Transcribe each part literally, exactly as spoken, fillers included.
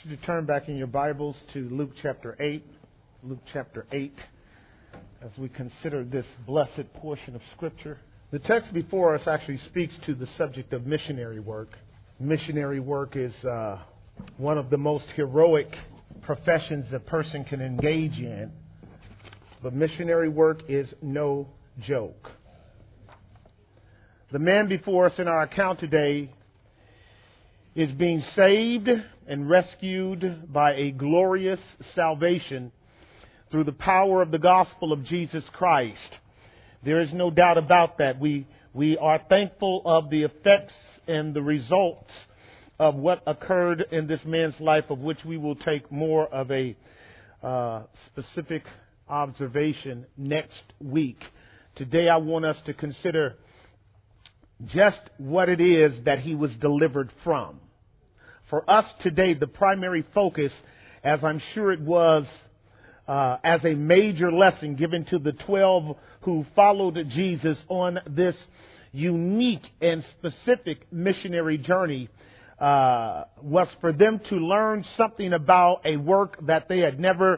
you to turn back in your Bibles to Luke chapter eight. Luke chapter eight, as we consider this blessed portion of Scripture. The text before us actually speaks to the subject of missionary work. Missionary work is uh, one of the most heroic professions a person can engage in. But missionary work is no joke. The man before us in our account today is being saved and rescued by a glorious salvation through the power of the gospel of Jesus Christ. There is no doubt about that. We we are thankful of the effects and the results of what occurred in this man's life, of which we will take more of a uh, specific observation next week. Today I want us to consider just what it is that he was delivered from. For us today, the primary focus, as I'm sure it was uh, as a major lesson given to the twelve who followed Jesus on this unique and specific missionary journey, uh, was for them to learn something about a work that they had never,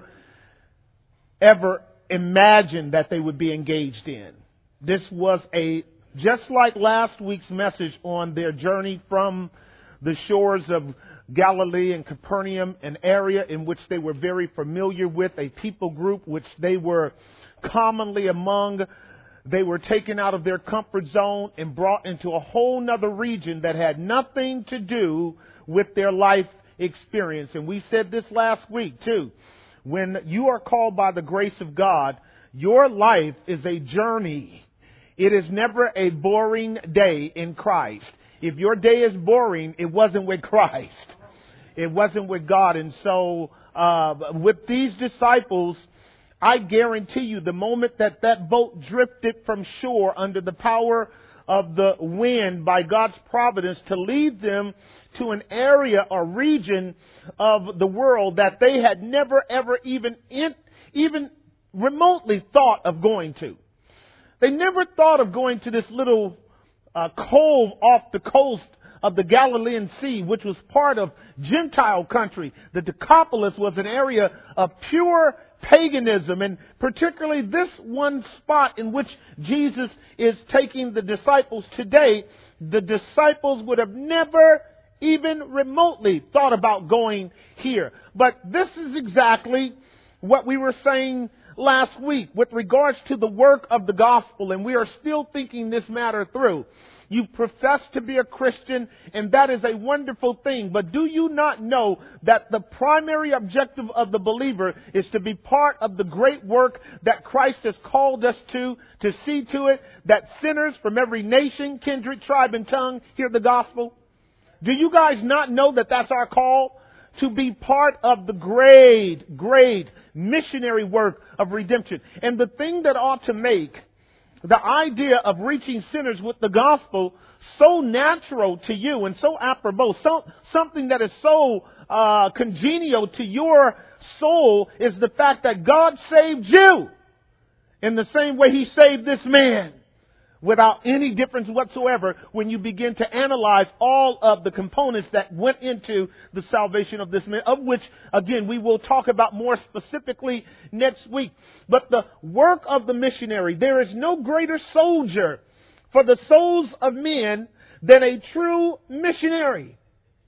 ever imagined that they would be engaged in. This was a Just like last week's message on their journey from the shores of Galilee and Capernaum, an area in which they were very familiar with, a people group which they were commonly among. They were taken out of their comfort zone and brought into a whole nother region that had nothing to do with their life experience. And we said this last week too. When you are called by the grace of God, your life is a journey. It is never a boring day in Christ. If your day is boring, it wasn't with Christ. It wasn't with God. And so uh, with these disciples, I guarantee you the moment that that boat drifted from shore under the power of the wind by God's providence to lead them to an area or region of the world that they had never ever even in, even remotely thought of going to. They never thought of going to this little uh, cove off the coast of the Galilean Sea, which was part of Gentile country. The Decapolis was an area of pure paganism, and particularly this one spot in which Jesus is taking the disciples today, the disciples would have never even remotely thought about going here. But this is exactly what we were saying last week with regards to the work of the gospel, and we are still thinking this matter through. You profess to be a Christian, and that is a wonderful thing. But do you not know that the primary objective of the believer is to be part of the great work that Christ has called us to, to see to it that sinners from every nation, kindred, tribe, and tongue hear the gospel? Do you guys not know that that's our call? To be part of the great, great missionary work of redemption. And the thing that ought to make the idea of reaching sinners with the gospel so natural to you and so apropos, so, something that is so uh, congenial to your soul, is the fact that God saved you in the same way He saved this man, without any difference whatsoever when you begin to analyze all of the components that went into the salvation of this man, of which, again, we will talk about more specifically next week. But the work of the missionary, there is no greater soldier for the souls of men than a true missionary.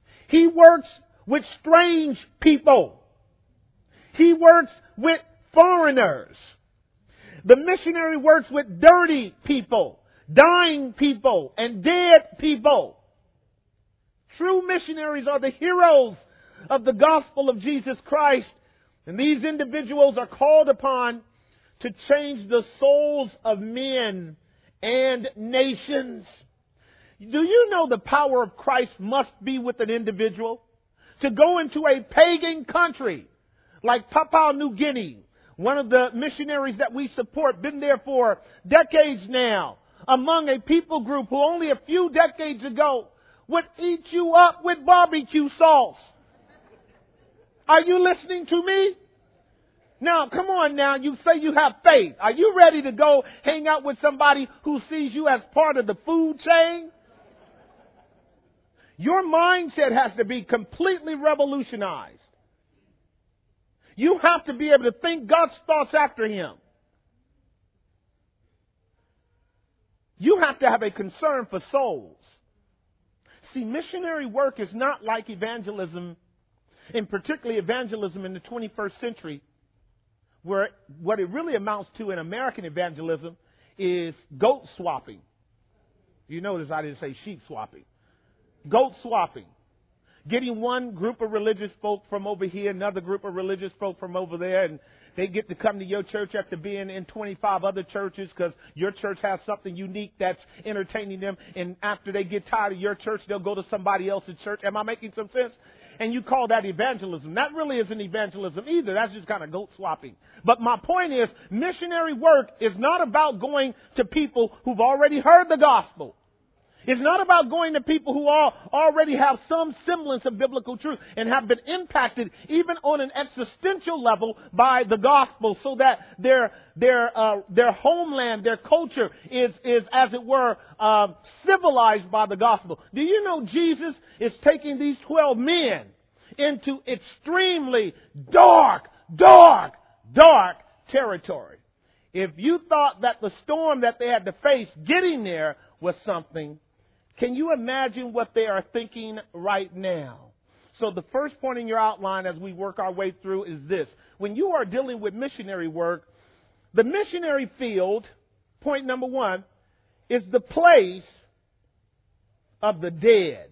He works with strange people. He works with foreigners. The missionary works with dirty people, dying people, and dead people. True missionaries are the heroes of the gospel of Jesus Christ. And these individuals are called upon to change the souls of men and nations. Do you know the power of Christ must be with an individual? To go into a pagan country like Papua New Guinea, one of the missionaries that we support, been there for decades now, among a people group who only a few decades ago would eat you up with barbecue sauce. Are you listening to me? Now, come on now. You say you have faith. Are you ready to go hang out with somebody who sees you as part of the food chain? Your mindset has to be completely revolutionized. You have to be able to think God's thoughts after Him. You have to have a concern for souls. See, missionary work is not like evangelism, and particularly evangelism in the twenty-first century, where what it really amounts to in American evangelism is goat swapping. You notice I didn't say sheep swapping. Goat swapping. Getting one group of religious folk from over here, another group of religious folk from over there, and they get to come to your church after being in twenty-five other churches because your church has something unique that's entertaining them. And after they get tired of your church, they'll go to somebody else's church. Am I making some sense? And you call that evangelism. That really isn't evangelism either. That's just kind of goat swapping. But my point is, missionary work is not about going to people who've already heard the gospel. It's not about going to people who all already have some semblance of biblical truth and have been impacted even on an existential level by the gospel, so that their their uh, their homeland, their culture is is as it were uh, civilized by the gospel. Do you know Jesus is taking these twelve men into extremely dark, dark, dark territory? If you thought that the storm that they had to face getting there was something, can you imagine what they are thinking right now? So the first point in your outline as we work our way through is this. When you are dealing with missionary work, the missionary field, point number one, is the place of the dead.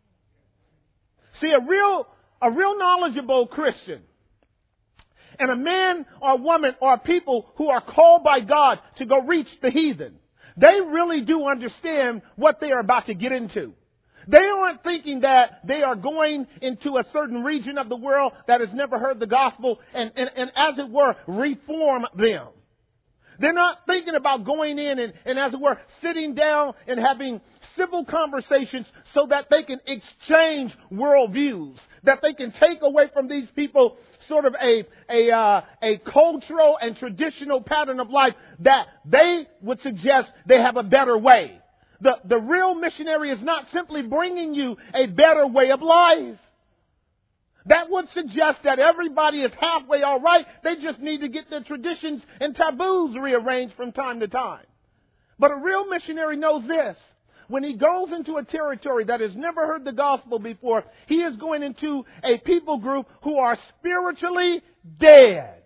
See, a real, a real knowledgeable Christian and a man or woman or people who are called by God to go reach the heathen, they really do understand what they are about to get into. They aren't thinking that they are going into a certain region of the world that has never heard the gospel and, and, and as it were, reform them. They're not thinking about going in and, and, as it were, sitting down and having civil conversations so that they can exchange worldviews, that they can take away from these people sort of a a uh, a cultural and traditional pattern of life that they would suggest they have a better way. The, the real missionary is not simply bringing you a better way of life. That would suggest that everybody is halfway all right. They just need to get their traditions and taboos rearranged from time to time. But a real missionary knows this. When he goes into a territory that has never heard the gospel before, he is going into a people group who are spiritually dead.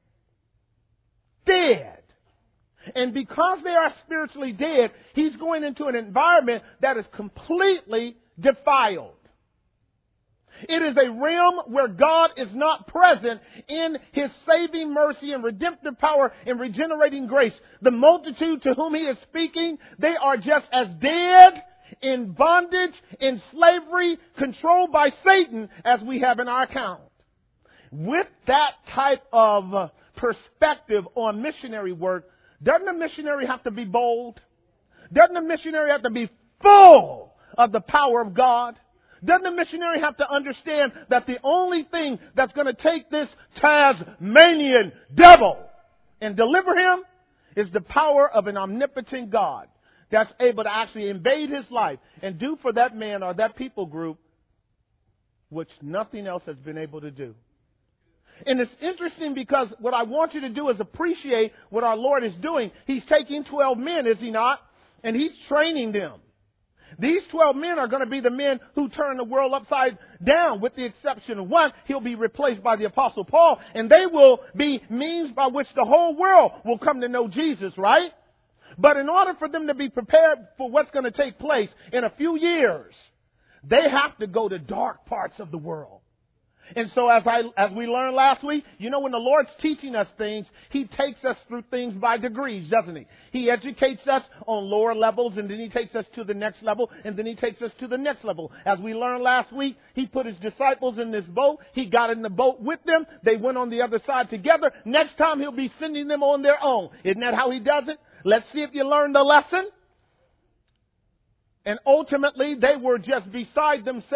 Dead. And because they are spiritually dead, he's going into an environment that is completely defiled. It is a realm where God is not present in His saving mercy and redemptive power and regenerating grace. The multitude to whom He is speaking, they are just as dead, in bondage, in slavery, controlled by Satan as we have in our account. With that type of perspective on missionary work, doesn't a missionary have to be bold? Doesn't a missionary have to be full of the power of God? Doesn't a missionary have to understand that the only thing that's going to take this Tasmanian devil and deliver him is the power of an omnipotent God that's able to actually invade his life and do for that man or that people group which nothing else has been able to do. And it's interesting because what I want you to do is appreciate what our Lord is doing. He's taking twelve men, is He not? And He's training them. These twelve men are going to be the men who turn the world upside down, with the exception of one. He'll be replaced by the Apostle Paul, and they will be means by which the whole world will come to know Jesus, right? But in order for them to be prepared for what's going to take place in a few years, they have to go to dark parts of the world. And so as I as we learned last week, you know, when the Lord's teaching us things, He takes us through things by degrees, doesn't He? He educates us on lower levels, and then He takes us to the next level, and then He takes us to the next level. As we learned last week, He put His disciples in this boat. He got in the boat with them. They went on the other side together. Next time He'll be sending them on their own. Isn't that how He does it? Let's see if you learned the lesson. And ultimately, they were just beside themselves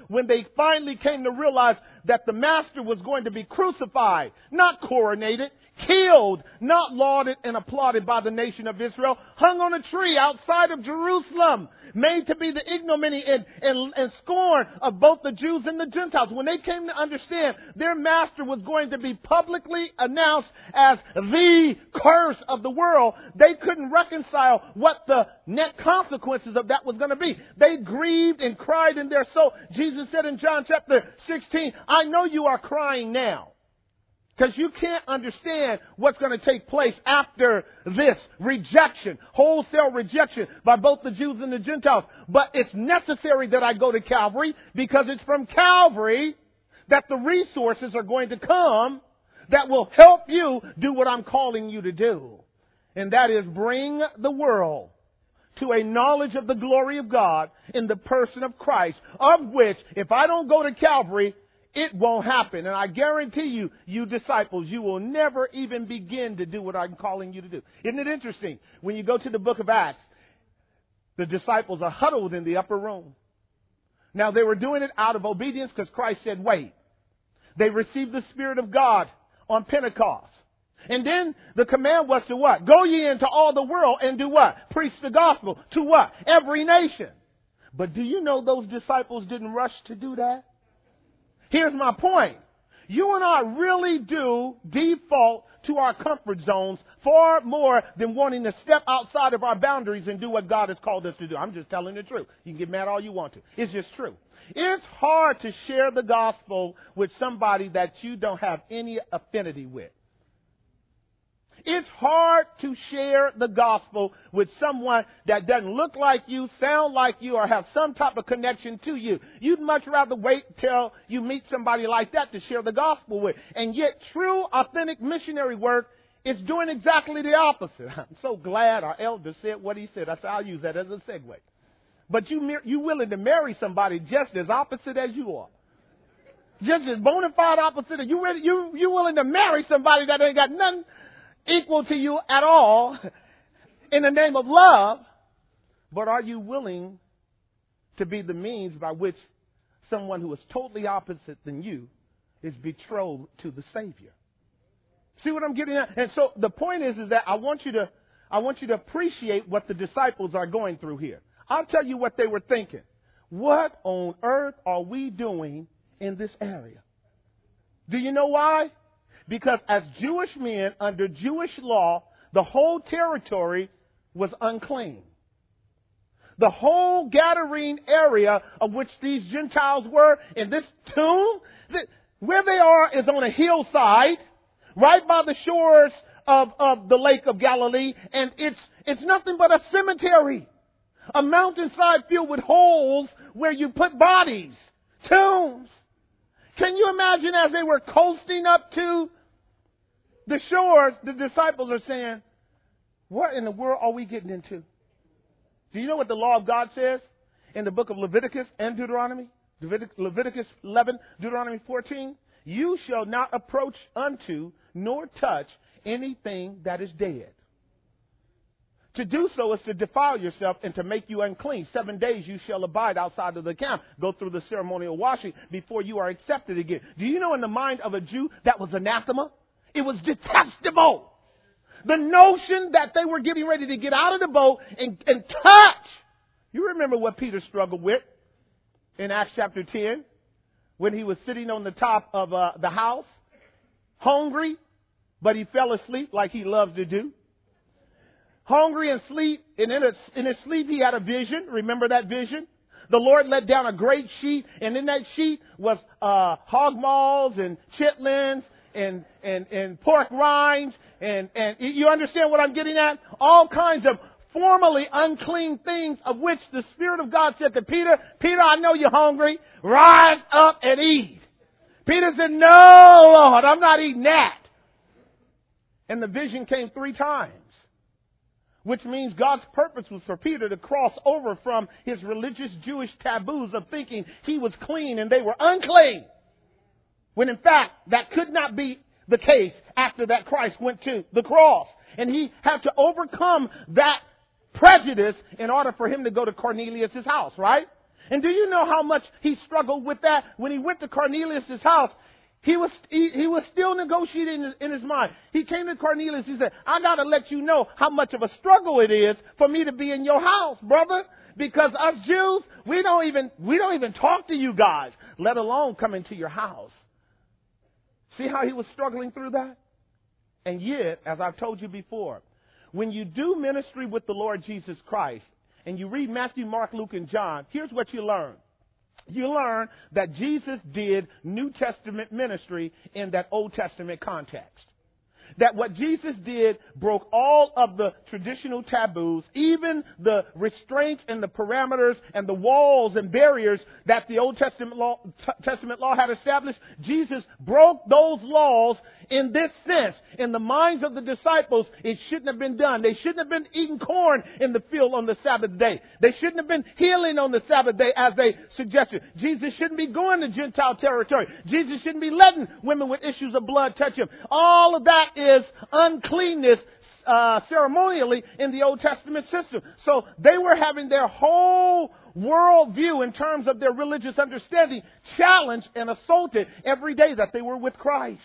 when they finally came to realize that the master was going to be crucified, not coronated, killed, not lauded and applauded by the nation of Israel, hung on a tree outside of Jerusalem, made to be the ignominy and, and, and scorn of both the Jews and the Gentiles. When they came to understand their master was going to be publicly announced as the curse of the world, they couldn't reconcile what the net consequences of that was going to be. They grieved and cried in their soul. Jesus said in John chapter sixteen, I know you are crying now, because you can't understand what's going to take place after this rejection, wholesale rejection by both the Jews and the Gentiles. But it's necessary that I go to Calvary, because it's from Calvary that the resources are going to come that will help you do what I'm calling you to do. And that is bring the world to a knowledge of the glory of God in the person of Christ, of which, if I don't go to Calvary, it won't happen. And I guarantee you, you disciples, you will never even begin to do what I'm calling you to do. Isn't it interesting? When you go to the book of Acts, the disciples are huddled in the upper room. Now, they were doing it out of obedience because Christ said, wait. They received the Spirit of God on Pentecost. And then the command was to what? Go ye into all the world and do what? Preach the gospel to what? Every nation. But do you know those disciples didn't rush to do that? Here's my point. You and I really do default to our comfort zones far more than wanting to step outside of our boundaries and do what God has called us to do. I'm just telling the truth. You can get mad all you want to. It's just true. It's hard to share the gospel with somebody that you don't have any affinity with. It's hard to share the gospel with someone that doesn't look like you, sound like you, or have some type of connection to you. You'd much rather wait till you meet somebody like that to share the gospel with. And yet true, authentic missionary work is doing exactly the opposite. I'm so glad our elder said what he said. I said, I'll use that as a segue. But you, you willing to marry somebody just as opposite as you are. Just as bona fide opposite. You, ready, you, you willing to marry somebody that ain't got nothing equal to you at all in the name of love, but are you willing to be the means by which someone who is totally opposite than you is betrothed to the Savior? See what I'm getting at? And so the point is, is that I want you to, I want you to appreciate what the disciples are going through here. I'll tell you what they were thinking. What on earth are we doing in this area? Do you know why? Because as Jewish men under Jewish law, the whole territory was unclean. The whole Gadarene area of which these Gentiles were in this tomb, where they are is on a hillside, right by the shores of, of the Lake of Galilee, and it's, it's nothing but a cemetery. A mountainside filled with holes where you put bodies, tombs. Can you imagine as they were coasting up to the shores, the disciples are saying, what in the world are we getting into? Do you know what the law of God says in the book of Leviticus and Deuteronomy? Leviticus eleven, Deuteronomy fourteen. You shall not approach unto nor touch anything that is dead. To do so is to defile yourself and to make you unclean. Seven days you shall abide outside of the camp. Go through the ceremonial washing before you are accepted again. Do you know in the mind of a Jew that was anathema? It was detestable. The notion that they were getting ready to get out of the boat and, and touch. You remember what Peter struggled with in Acts chapter ten when he was sitting on the top of uh, the house, hungry, but he fell asleep like he loves to do. Hungry and sleep, and in his, in his sleep he had a vision. Remember that vision? The Lord let down a great sheet, and in that sheet was uh, hog maws and chitlins and, and, and pork rinds, and, and you understand what I'm getting at? All kinds of formerly unclean things of which the Spirit of God said to Peter, Peter, I know you're hungry. Rise up and eat. Peter said, no, Lord, I'm not eating that. And the vision came three times, which means God's purpose was for Peter to cross over from his religious Jewish taboos of thinking he was clean and they were unclean. When in fact, that could not be the case after that Christ went to the cross. And he had to overcome that prejudice in order for him to go to Cornelius' house, right? And do you know how much he struggled with that? When he went to Cornelius' house, he was he, he was still negotiating in his, in his mind. He came to Cornelius. He said, I got to let you know how much of a struggle it is for me to be in your house, brother. Because us Jews, we don't even we don't even talk to you guys, let alone come into your house. See how he was struggling through that? And yet, as I've told you before, when you do ministry with the Lord Jesus Christ, and you read Matthew, Mark, Luke, and John, here's what you learn. You learn that Jesus did New Testament ministry in that Old Testament context. That what Jesus did broke all of the traditional taboos, even the restraints and the parameters and the walls and barriers that the Old Testament law, t- Testament law had established. Jesus broke those laws in this sense. In the minds of the disciples, it shouldn't have been done. They shouldn't have been eating corn in the field on the Sabbath day. They shouldn't have been healing on the Sabbath day as they suggested. Jesus shouldn't be going to Gentile territory. Jesus shouldn't be letting women with issues of blood touch him. All of that is uncleanness uh, ceremonially in the Old Testament system. So they were having their whole worldview in terms of their religious understanding challenged and assaulted every day that they were with Christ.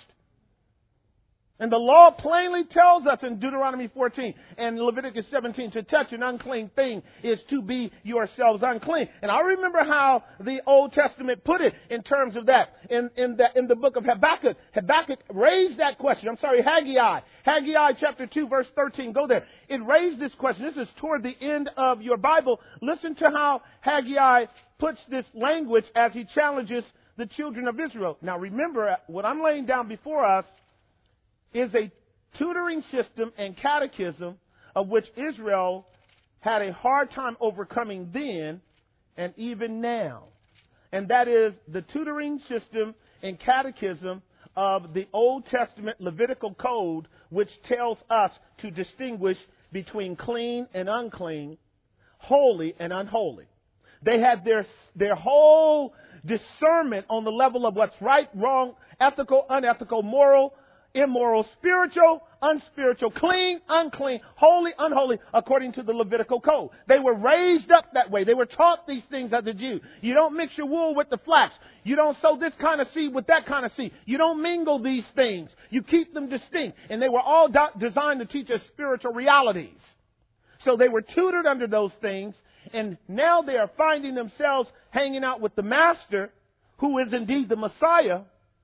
And the law plainly tells us in Deuteronomy fourteen and Leviticus seventeen, to touch an unclean thing is to be yourselves unclean. And I remember how the Old Testament put it in terms of that in, in, the, in the book of Habakkuk. Habakkuk raised that question. I'm sorry, Haggai. Haggai chapter two, verse thirteen. Go there. It raised this question. This is toward the end of your Bible. Listen to how Haggai puts this language as he challenges the children of Israel. Now remember, what I'm laying down before us is a tutoring system and catechism of which Israel had a hard time overcoming then and even now. And that is the tutoring system and catechism of the Old Testament Levitical code, which tells us to distinguish between clean and unclean, holy and unholy. They had their, their whole discernment on the level of what's right, wrong, ethical, unethical, moral, immoral, spiritual, unspiritual, clean, unclean, holy, unholy, according to the Levitical code. They were raised up that way. They were taught these things as a Jew. You don't mix your wool with the flax. You don't sow this kind of seed with that kind of seed. You don't mingle these things. You keep them distinct. And they were all do- designed to teach us spiritual realities. So they were tutored under those things. And now they are finding themselves hanging out with the Master, who is indeed the Messiah,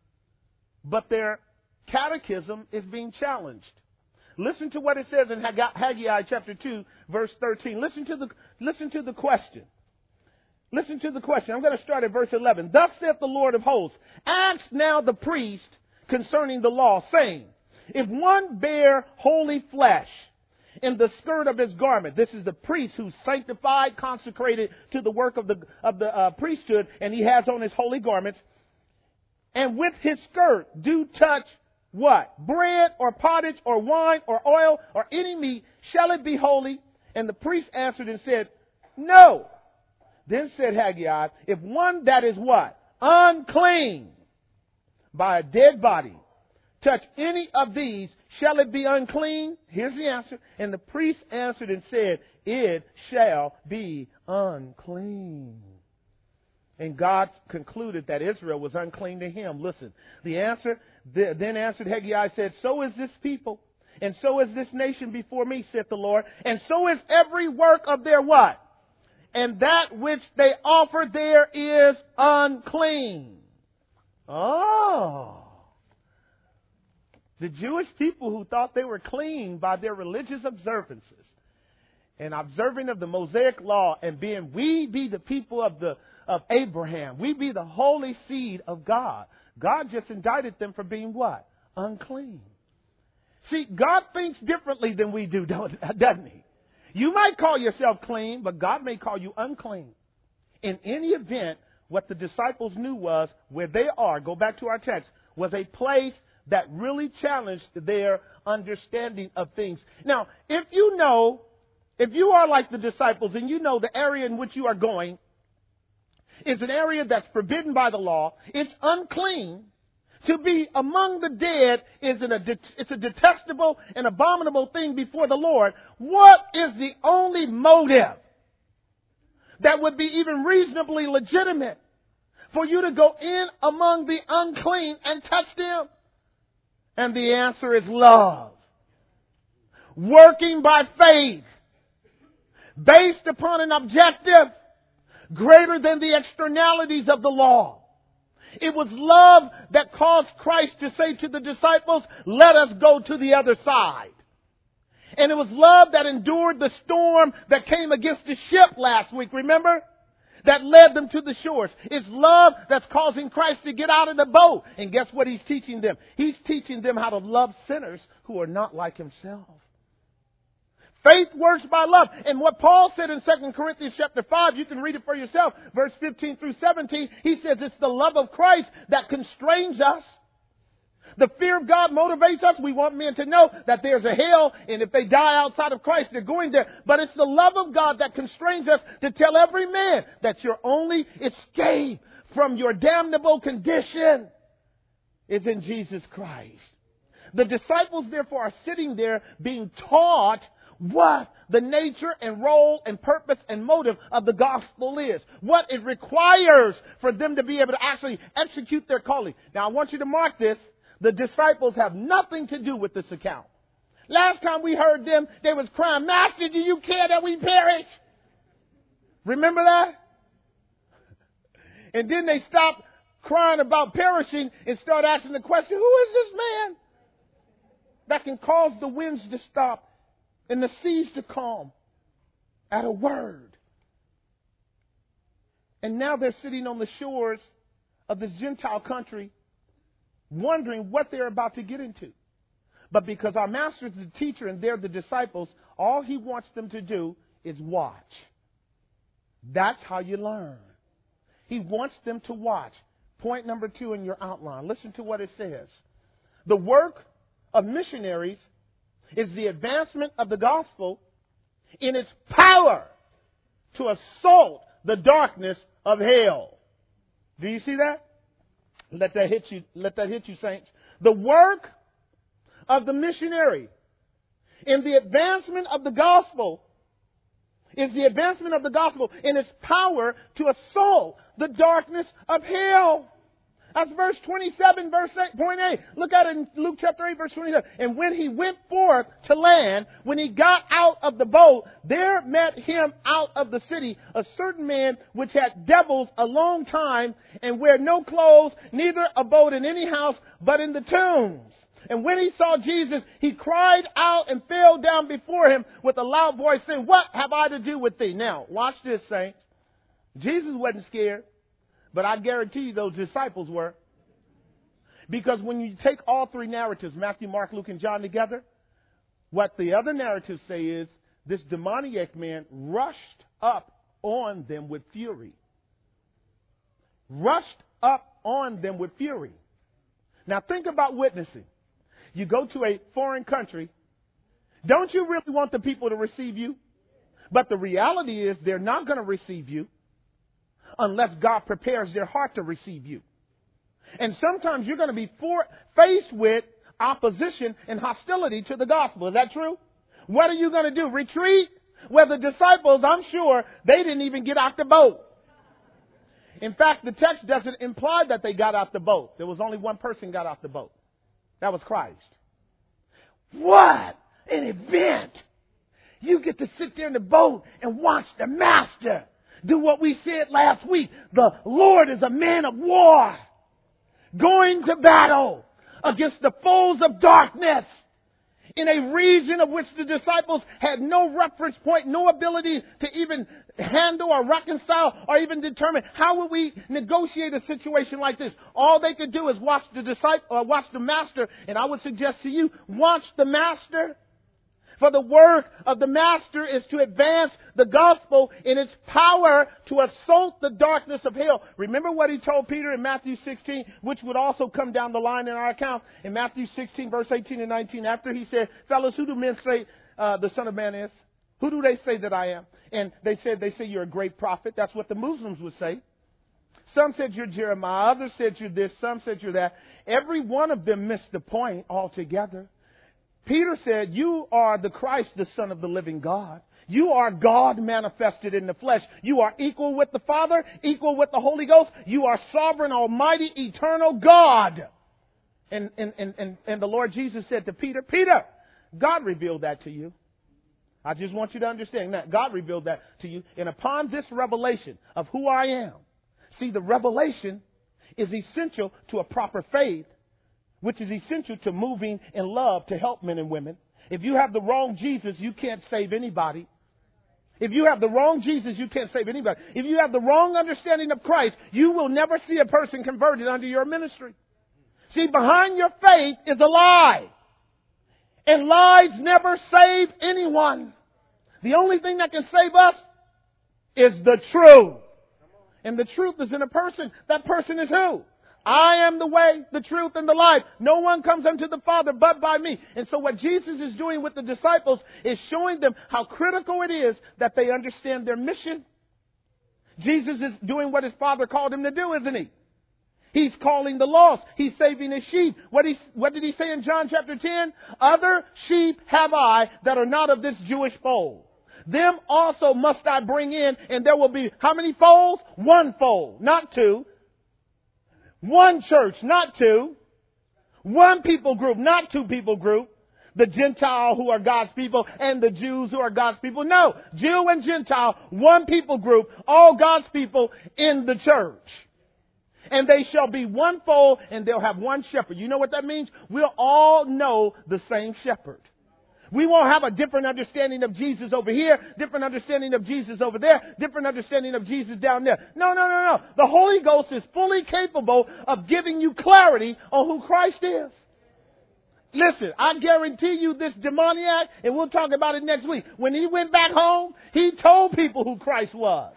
but they're catechism is being challenged. Listen to what it says in Haggai chapter two, verse thirteen. Listen to the, listen to the question. Listen to the question. I'm going to start at verse eleven. Thus saith the Lord of hosts, ask now the priest concerning the law, saying, if one bear holy flesh in the skirt of his garment, this is the priest who's sanctified, consecrated to the work of the, of the uh, priesthood, and he has on his holy garments, and with his skirt do touch what? Bread or pottage or wine or oil or any meat, shall it be holy? And the priest answered and said, no. Then said Haggai, if one that is what? Unclean by a dead body touch any of these, shall it be unclean? Here's the answer. And the priest answered and said, it shall be unclean. And God concluded that Israel was unclean to him. Listen, the answer, the, then answered Haggai, said, so is this people, and so is this nation before me, saith the Lord, and so is every work of their what? And that which they offer there is unclean. Oh. The Jewish people who thought they were clean by their religious observances and observing of the Mosaic law and being, we be the people of the of Abraham. We be the holy seed of God. God just indicted them for being what? Unclean. See, God thinks differently than we do, doesn't he? You might call yourself clean, but God may call you unclean. In any event, what the disciples knew was where they are, go back to our text, was a place that really challenged their understanding of things. Now, if you know, if you are like the disciples and you know the area in which you are going is an area that's forbidden by the law, it's unclean. To be among the dead is an, it's a detestable and abominable thing before the Lord. What is the only motive that would be even reasonably legitimate for you to go in among the unclean and touch them? And the answer is love. Working by faith, based upon an objective greater than the externalities of the law. It was love that caused Christ to say to the disciples, let us go to the other side. And it was love that endured the storm that came against the ship last week, remember? That led them to the shores. It's love that's causing Christ to get out of the boat. And guess what he's teaching them? He's teaching them how to love sinners who are not like himself. Faith works by love. And what Paul said in Second Corinthians chapter five, you can read it for yourself, verse fifteen through seventeen, he says it's the love of Christ that constrains us. The fear of God motivates us. We want men to know that there's a hell, and if they die outside of Christ, they're going there. But it's the love of God that constrains us to tell every man that your only escape from your damnable condition is in Jesus Christ. The disciples, therefore, are sitting there being taught what the nature and role and purpose and motive of the gospel is. What it requires for them to be able to actually execute their calling. Now, I want you to mark this. The disciples have nothing to do with this account. Last time we heard them, they was crying, Master, do you care that we perish? Remember that? And then they stopped crying about perishing and start asking the question, who is this man that can cause the winds to stop and the seas to calm at a word? And now they're sitting on the shores of this Gentile country wondering what they're about to get into. But because our master is the teacher and they're the disciples, all he wants them to do is watch. That's how you learn. He wants them to watch. Point number two in your outline. Listen to what it says. The work of missionaries is the advancement of the gospel in its power to assault the darkness of hell. Do you see that? Let that hit you. Let that hit you, saints. The work of the missionary in the advancement of the gospel is the advancement of the gospel in its power to assault the darkness of hell. That's verse twenty-seven, verse eight, point eight. Look at it in Luke chapter eight, verse twenty-seven. And when he went forth to land, when he got out of the boat, there met him out of the city a certain man which had devils a long time, and wear no clothes, neither abode in any house, but in the tombs. And when he saw Jesus, he cried out and fell down before him with a loud voice, saying, What have I to do with thee? Now, watch this, saints. Jesus wasn't scared. But I guarantee you those disciples were. Because when you take all three narratives, Matthew, Mark, Luke, and John together, what the other narratives say is this demoniac man rushed up on them with fury. Rushed up on them with fury. Now think about witnessing. You go to a foreign country. Don't you really want the people to receive you? But the reality is they're not going to receive you unless God prepares their heart to receive you. And sometimes you're going to be for, faced with opposition and hostility to the gospel. Is that true? What are you going to do? Retreat? Well, the disciples, I'm sure, they didn't even get out the boat. In fact, the text doesn't imply that they got out the boat. There was only one person got out the boat. That was Christ. What an event! You get to sit there in the boat and watch the master do what we said last week. The Lord is a man of war, going to battle against the foes of darkness in a region of which the disciples had no reference point, no ability to even handle or reconcile or even determine how would we negotiate a situation like this. All they could do is watch the disciple, or watch the master, and I would suggest to you, watch the master. For the work of the master is to advance the gospel in its power to assault the darkness of hell. Remember what he told Peter in Matthew sixteen, which would also come down the line in our account. In Matthew sixteen, verse eighteen and nineteen, after he said, Fellows, who do men say uh, the Son of Man is? Who do they say that I am? And they said, they say you're a great prophet. That's what the Muslims would say. Some said you're Jeremiah. Others said you're this. Some said you're that. Every one of them missed the point altogether. Peter said, you are the Christ, the Son of the living God. You are God manifested in the flesh. You are equal with the Father, equal with the Holy Ghost. You are sovereign, almighty, eternal God. And, and, and, and, and the Lord Jesus said to Peter, Peter, God revealed that to you. I just want you to understand that. God revealed that to you. And upon this revelation of who I am, see, the revelation is essential to a proper faith, which is essential to moving in love to help men and women. If you have the wrong Jesus, you can't save anybody. If you have the wrong Jesus, you can't save anybody. If you have the wrong understanding of Christ, you will never see a person converted under your ministry. See, behind your faith is a lie. And lies never save anyone. The only thing that can save us is the truth. And the truth is in a person. That person is who? I am the way, the truth, and the life. No one comes unto the Father but by me. And so what Jesus is doing with the disciples is showing them how critical it is that they understand their mission. Jesus is doing what his Father called him to do, isn't he? He's calling the lost. He's saving his sheep. What, he, what did he say in John chapter ten? Other sheep have I that are not of this Jewish fold. Them also must I bring in, and there will be how many folds? One fold, not two. One church, not two. One people group, not two people group. The Gentile who are God's people and the Jews who are God's people. No, Jew and Gentile, one people group, all God's people in the church. And they shall be one fold and they'll have one shepherd. You know what that means? We'll all know the same shepherd. We won't have a different understanding of Jesus over here, different understanding of Jesus over there, different understanding of Jesus down there. No, no, no, no. The Holy Ghost is fully capable of giving you clarity on who Christ is. Listen, I guarantee you this demoniac, and we'll talk about it next week. When he went back home, he told people who Christ was.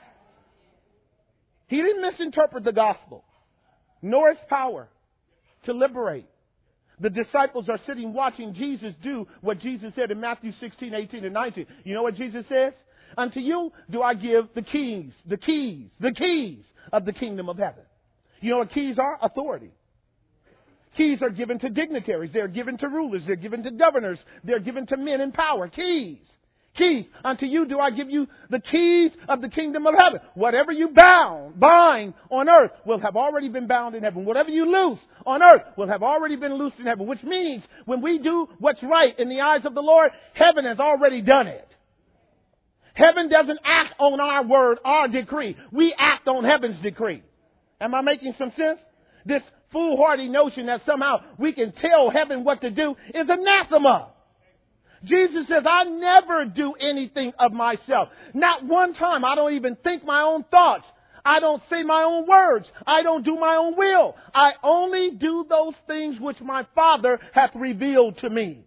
He didn't misinterpret the gospel, nor its power to liberate. The disciples are sitting watching Jesus do what Jesus said in Matthew sixteen, eighteen, and nineteen. You know what Jesus says? Unto you do I give the keys, the keys, the keys of the kingdom of heaven. You know what keys are? Authority. Keys are given to dignitaries. They're given to rulers. They're given to governors. They're given to men in power. Keys. Keys. Unto you do I give you the keys of the kingdom of heaven. Whatever you bound, bind on earth will have already been bound in heaven. Whatever you loose on earth will have already been loosed in heaven. Which means when we do what's right in the eyes of the Lord, heaven has already done it. Heaven doesn't act on our word, our decree. We act on heaven's decree. Am I making some sense? This foolhardy notion that somehow we can tell heaven what to do is anathema. Jesus says, I never do anything of myself. Not one time. I don't even think my own thoughts. I don't say my own words. I don't do my own will. I only do those things which my Father hath revealed to me.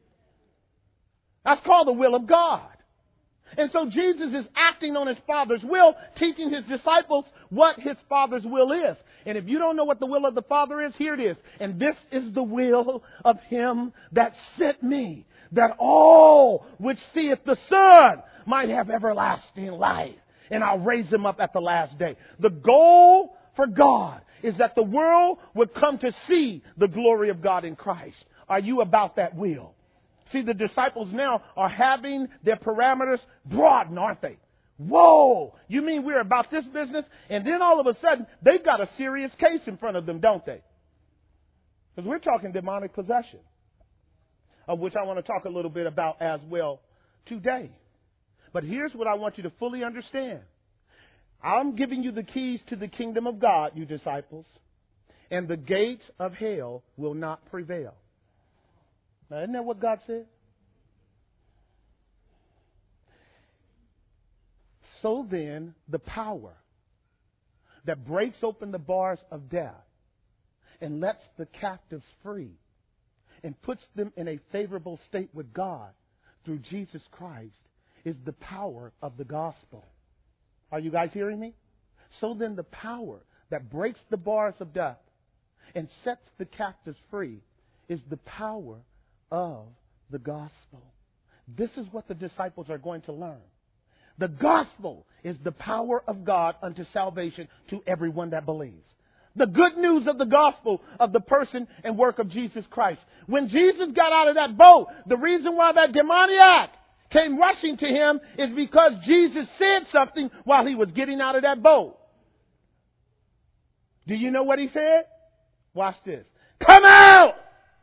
That's called the will of God. And so Jesus is acting on his Father's will, teaching his disciples what his Father's will is. And if you don't know what the will of the Father is, here it is. And this is the will of him that sent me, that all which seeth the Son might have everlasting life. And I'll raise him up at the last day. The goal for God is that the world would come to see the glory of God in Christ. Are you about that will? See, the disciples now are having their parameters broadened, aren't they? Whoa, you mean we're about this business? And then all of a sudden, they've got a serious case in front of them, don't they? Because we're talking demonic possession, of which I want to talk a little bit about as well today. But here's what I want you to fully understand. I'm giving you the keys to the kingdom of God, you disciples, and the gates of hell will not prevail. Now, isn't that what God said? So then, the power that breaks open the bars of death and lets the captives free and puts them in a favorable state with God through Jesus Christ is the power of the gospel. Are you guys hearing me? So then, the power that breaks the bars of death and sets the captives free is the power of the gospel. This is what the disciples are going to learn. The gospel is the power of God unto salvation to everyone that believes. The good news of the gospel of the person and work of Jesus Christ. When Jesus got out of that boat, the reason why that demoniac came rushing to him is because Jesus said something while he was getting out of that boat. Do you know what he said? Watch this. Come out!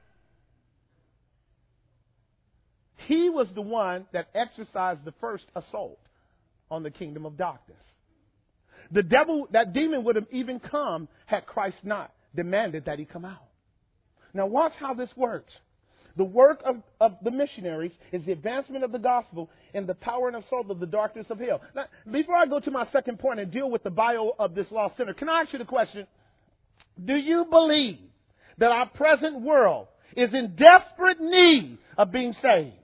He was the one that exercised the first assault on the kingdom of darkness. The devil, that demon would have even come had Christ not demanded that he come out. Now watch how this works. The work of, of the missionaries is the advancement of the gospel and the power and assault of the darkness of hell. Now, before I go to my second point and deal with the bio of this lost sinner, can I ask you the question? Do you believe that our present world is in desperate need of being saved?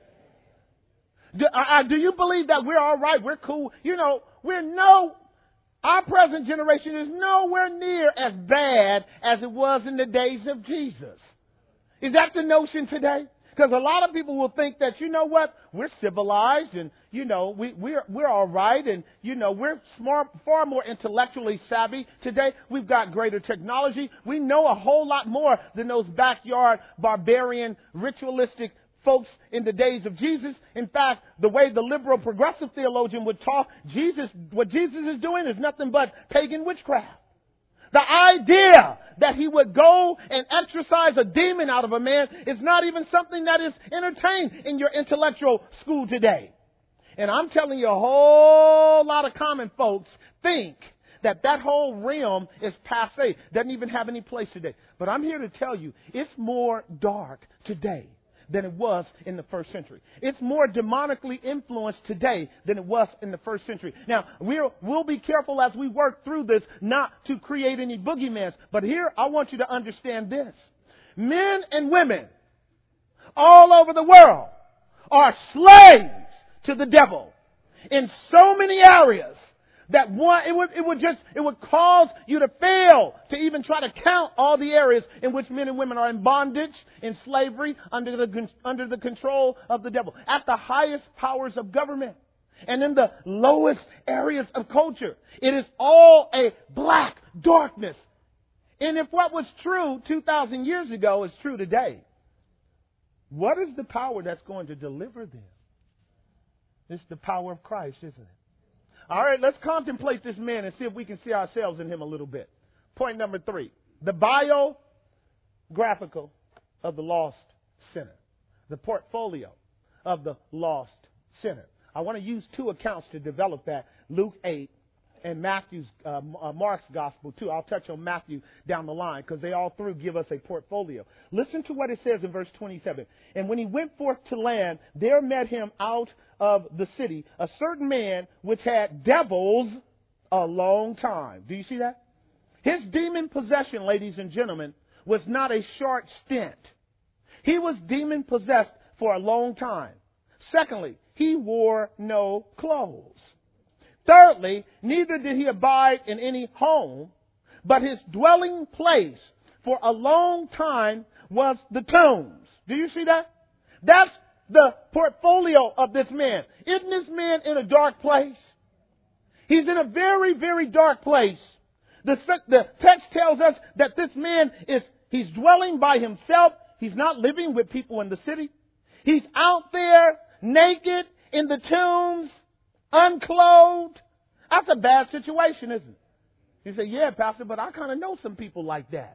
Do, uh, do you believe that we're all right? We're cool. You know, we're no, our present generation is nowhere near as bad as it was in the days of Jesus. Is that the notion today? Because a lot of people will think that, you know what, we're civilized and, you know, we, we're, we're all right and, you know, we're smart, far more intellectually savvy today. We've got greater technology. We know a whole lot more than those backyard, barbarian, ritualistic folks in the days of Jesus. In fact, the way the liberal progressive theologian would talk, Jesus, what Jesus is doing is nothing but pagan witchcraft. The idea that he would go and exorcise a demon out of a man is not even something that is entertained in your intellectual school today. And I'm telling you, a whole lot of common folks think that that whole realm is passé, doesn't even have any place today. But I'm here to tell you, it's more dark today than it was in the first century. It's more demonically influenced today than it was in the first century. Now, we'll, we'll be careful as we work through this not to create any boogeymans. But here, I want you to understand this. Men and women all over the world are slaves to the devil in so many areas that one, it would, it would just, it would cause you to fail to even try to count all the areas in which men and women are in bondage, in slavery, under the, under the control of the devil, at the highest powers of government, and in the lowest areas of culture. It is all a black darkness. And if what was true two thousand years ago is true today, what is the power that's going to deliver them? It's the power of Christ, isn't it? All right, let's contemplate this man and see if we can see ourselves in him a little bit. Point number three, the biographical of the lost sinner, the portfolio of the lost sinner. I want to use two accounts to develop that, Luke eight and Matthew's, uh, uh, Mark's gospel too. I'll touch on Matthew down the line because they all three give us a portfolio. Listen to what it says in verse twenty-seven. And when he went forth to land, there met him out of the city a certain man which had devils a long time. Do you see that? His demon possession, ladies and gentlemen, was not a short stint. He was demon possessed for a long time. Secondly, he wore no clothes. Thirdly, neither did he abide in any home, but his dwelling place for a long time was the tombs. Do you see that? That's the portfolio of this man. Isn't this man in a dark place? He's in a very, very dark place. The, the text tells us that this man is, he's dwelling by himself. He's not living with people in the city. He's out there naked in the tombs, unclothed. That's a bad situation, isn't it? You say, yeah, Pastor, but I kind of know some people like that.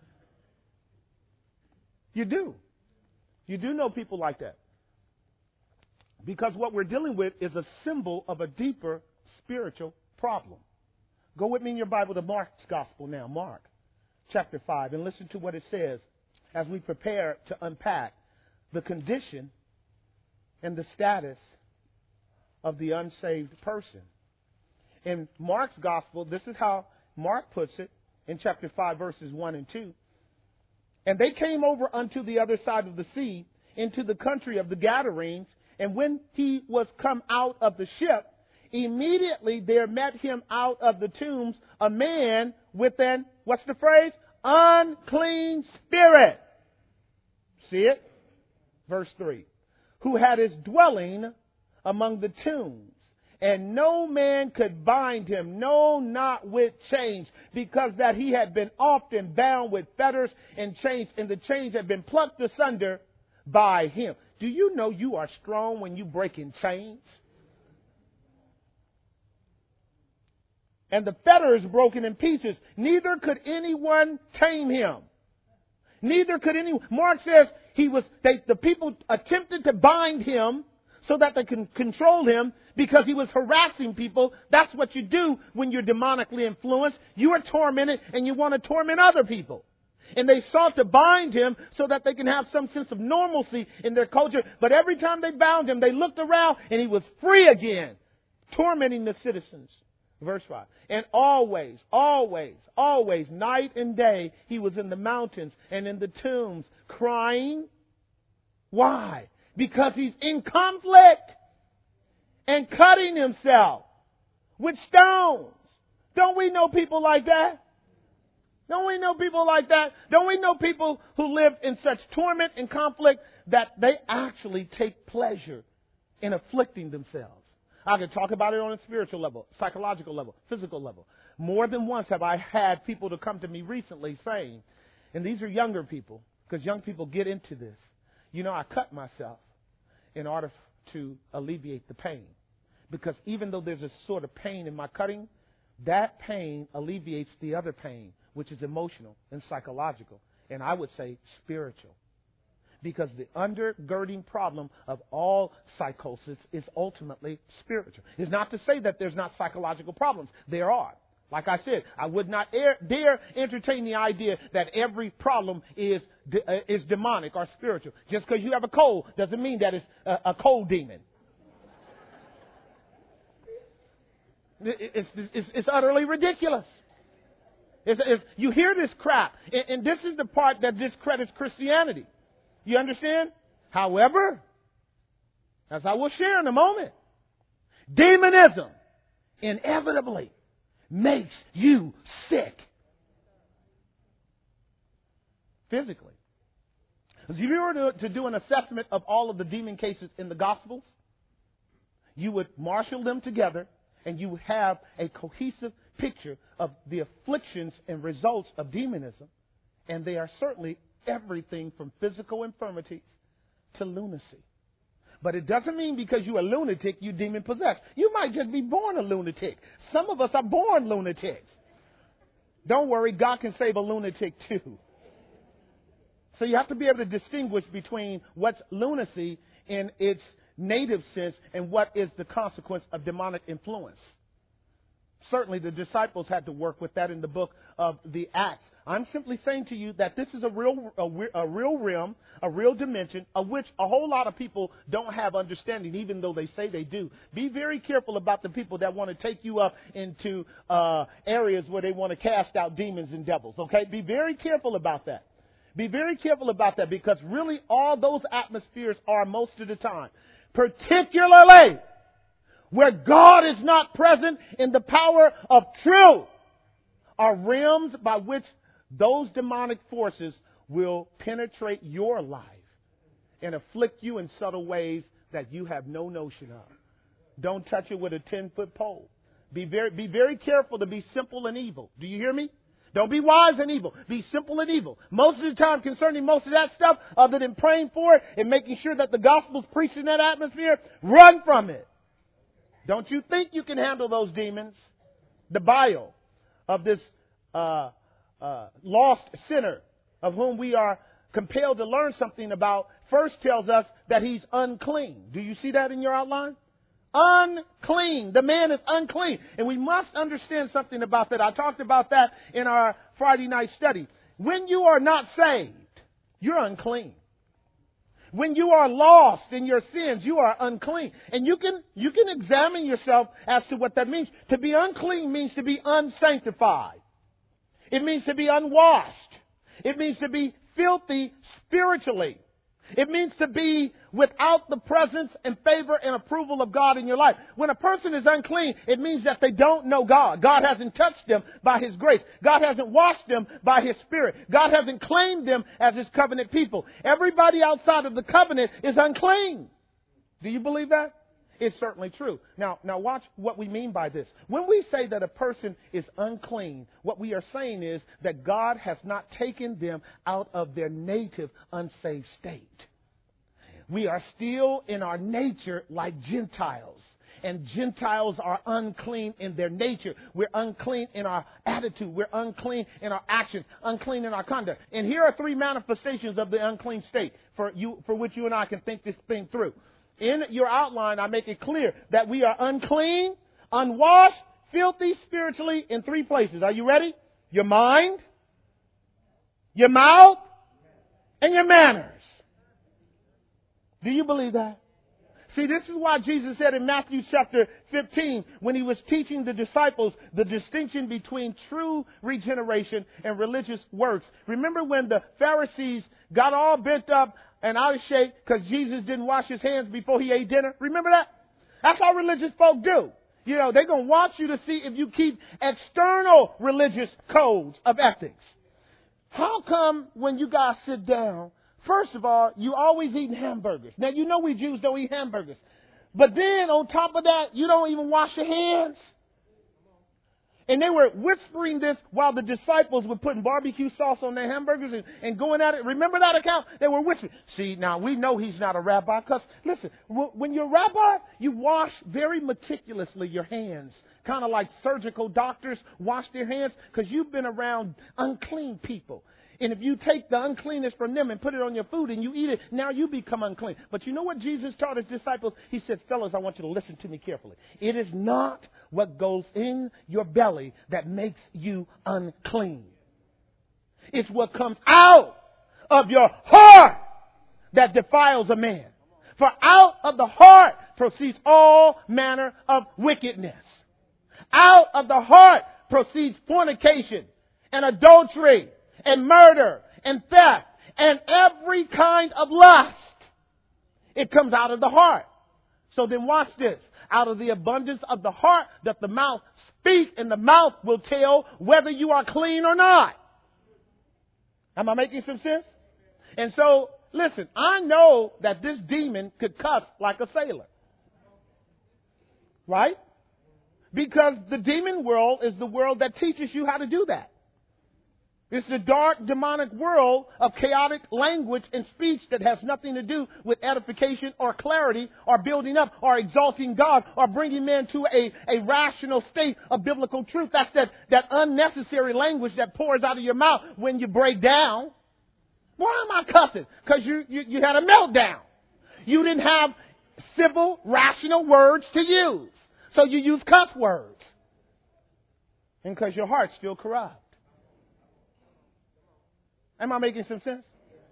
You do. You do know people like that. Because what we're dealing with is a symbol of a deeper spiritual problem. Go with me in your Bible to Mark's gospel now, Mark chapter five, and listen to what it says as we prepare to unpack the condition and the status of the unsaved person. In Mark's gospel, this is how Mark puts it in chapter five, verses one and two. And they came over unto the other side of the sea, into the country of the Gadarenes. And when he was come out of the ship, immediately there met him out of the tombs a man with an, what's the phrase? Unclean spirit. See it? Verse three. Who had his dwelling among the tombs. And no man could bind him, no, not with chains, because that he had been often bound with fetters and chains, and the chains had been plucked asunder by him. Do you know you are strong when you break in chains? And the fetter is broken in pieces. Neither could anyone tame him. Neither could anyone. Mark says he was. They, the people attempted to bind him so that they can control him because he was harassing people. That's what you do when you're demonically influenced. You are tormented and you want to torment other people. And they sought to bind him so that they can have some sense of normalcy in their culture. But every time they bound him, they looked around and he was free again, tormenting the citizens. Verse five. And always, always, always, night and day, he was in the mountains and in the tombs crying. Why? Because he's in conflict and cutting himself with stones. Don't we know people like that? Don't we know people like that? Don't we know people who live in such torment and conflict that they actually take pleasure in afflicting themselves? I can talk about it on a spiritual level, psychological level, physical level. More than once have I had people to come to me recently saying, and these are younger people, because young people get into this. You know, I cut myself in order to alleviate the pain. Because even though there's a sort of pain in my cutting, that pain alleviates the other pain, which is emotional and psychological, and I would say spiritual. Because the undergirding problem of all psychosis is ultimately spiritual. It's not to say that there's not psychological problems. There are. Like I said, I would not air, dare entertain the idea that every problem is de, uh, is demonic or spiritual. Just because you have a cold doesn't mean that it's a, a cold demon. It's, it's, it's utterly ridiculous. It's, it's, you hear this crap, and, and this is the part that discredits Christianity. You understand? However, as I will share in a moment, demonism inevitably makes you sick physically. If you were to, to do an assessment of all of the demon cases in the Gospels, you would marshal them together and you would have a cohesive picture of the afflictions and results of demonism. And they are certainly everything from physical infirmities to lunacy. But it doesn't mean because you're a lunatic, you're demon possessed. You might just be born a lunatic. Some of us are born lunatics. Don't worry, God can save a lunatic too. So you have to be able to distinguish between what's lunacy in its native sense and what is the consequence of demonic influence. Certainly the disciples had to work with that in the book of the Acts. I'm simply saying to you that this is a real, a, a real realm, a real dimension of which a whole lot of people don't have understanding, even though they say they do. Be very careful about the people that want to take you up into uh, areas where they want to cast out demons and devils. Okay? Be very careful about that. Be very careful about that, because really all those atmospheres are most of the time, particularly where God is not present in the power of truth, are realms by which those demonic forces will penetrate your life and afflict you in subtle ways that you have no notion of. Don't touch it with a ten-foot pole. Be very, be very careful to be simple and evil. Do you hear me? Don't be wise and evil. Be simple and evil. Most of the time concerning most of that stuff, other than praying for it and making sure that the gospel's preached in that atmosphere, run from it. Don't you think you can handle those demons? The bio of this uh, uh, lost sinner of whom we are compelled to learn something about first tells us that he's unclean. Do you see that in your outline? Unclean. The man is unclean. And we must understand something about that. I talked about that in our Friday night study. When you are not saved, you're unclean. When you are lost in your sins, you are unclean. And you can, you can examine yourself as to what that means. To be unclean means to be unsanctified. It means to be unwashed. It means to be filthy spiritually. It means to be without the presence and favor and approval of God in your life. When a person is unclean, it means that they don't know God. God hasn't touched them by His grace. God hasn't washed them by His Spirit. God hasn't claimed them as His covenant people. Everybody outside of the covenant is unclean. Do you believe that? It's certainly true. Now, now watch what we mean by this. When we say that a person is unclean, what we are saying is that God has not taken them out of their native unsaved state. We are still in our nature like Gentiles. And Gentiles are unclean in their nature. We're unclean in our attitude. We're unclean in our actions, unclean in our conduct. And here are three manifestations of the unclean state for you, for which you and I can think this thing through. In your outline, I make it clear that we are unclean, unwashed, filthy spiritually in three places. Are you ready? Your mind, your mouth, and your manners. Do you believe that? See, this is why Jesus said in Matthew chapter fifteen, when he was teaching the disciples the distinction between true regeneration and religious works. Remember when the Pharisees got all bent up and out of shape because Jesus didn't wash his hands before he ate dinner? Remember that? That's how religious folk do. You know, they're going to watch you to see if you keep external religious codes of ethics. How come when you guys sit down, first of all, you always eating hamburgers? Now, you know we Jews don't eat hamburgers. But then, on top of that, you don't even wash your hands. And they were whispering this while the disciples were putting barbecue sauce on their hamburgers and, and going at it. Remember that account? They were whispering. See, now we know he's not a rabbi because, listen, when you're a rabbi, you wash very meticulously your hands. Kind of like surgical doctors wash their hands because you've been around unclean people. And if you take the uncleanness from them and put it on your food and you eat it, now you become unclean. But you know what Jesus taught his disciples? He said, fellas, I want you to listen to me carefully. It is not what goes in your belly that makes you unclean. It's what comes out of your heart that defiles a man. For out of the heart proceeds all manner of wickedness. Out of the heart proceeds fornication and adultery and murder and theft and every kind of lust. It comes out of the heart. So then watch this. Out of the abundance of the heart doth the mouth speak, and the mouth will tell whether you are clean or not. Am I making some sense? And so, listen, I know that this demon could cuss like a sailor. Right? Because the demon world is the world that teaches you how to do that. It's the dark, demonic world of chaotic language and speech that has nothing to do with edification or clarity or building up or exalting God or bringing men to a, a rational state of biblical truth. That's that, that unnecessary language that pours out of your mouth when you break down. Why am I cussing? Because you, you, you had a meltdown. You didn't have civil, rational words to use. So you use cuss words. And because your heart's still corrupt. Am I making some sense?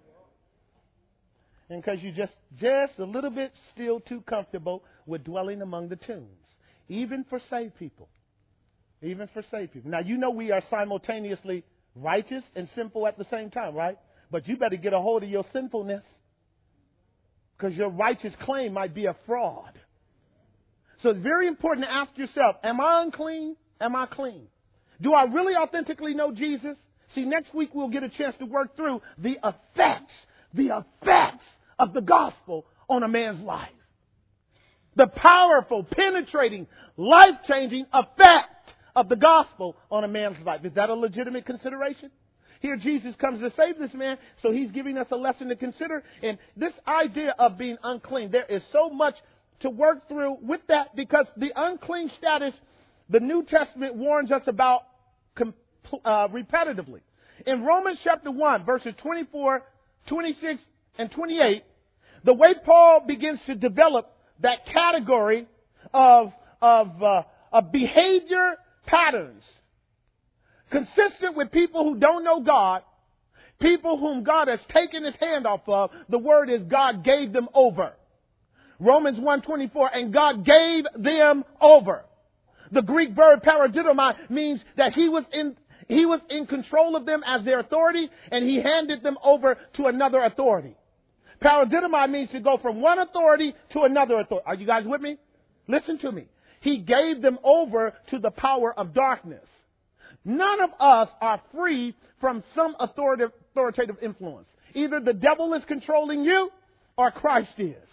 And because you just, just a little bit still too comfortable with dwelling among the tombs. Even for saved people. Even for saved people. Now, you know we are simultaneously righteous and sinful at the same time, right? But you better get a hold of your sinfulness. Because your righteous claim might be a fraud. So it's very important to ask yourself, am I unclean? Am I clean? Do I really authentically know Jesus? See, next week we'll get a chance to work through the effects, the effects of the gospel on a man's life. The powerful, penetrating, life-changing effect of the gospel on a man's life. Is that a legitimate consideration? Here Jesus comes to save this man, so he's giving us a lesson to consider. And this idea of being unclean, there is so much to work through with that because the unclean status, the New Testament warns us about Uh, repetitively. In Romans chapter one, verses twenty-four, twenty-six, and twenty-eight, the way Paul begins to develop that category of, of, uh, of behavior patterns consistent with people who don't know God, people whom God has taken his hand off of, the word is God gave them over. Romans one twenty-four, and God gave them over. The Greek verb paradidomai means that he was in He was in control of them as their authority, and he handed them over to another authority. Paradidomai means to go from one authority to another authority. Are you guys with me? Listen to me. He gave them over to the power of darkness. None of us are free from some authoritative, authoritative influence. Either the devil is controlling you or Christ is.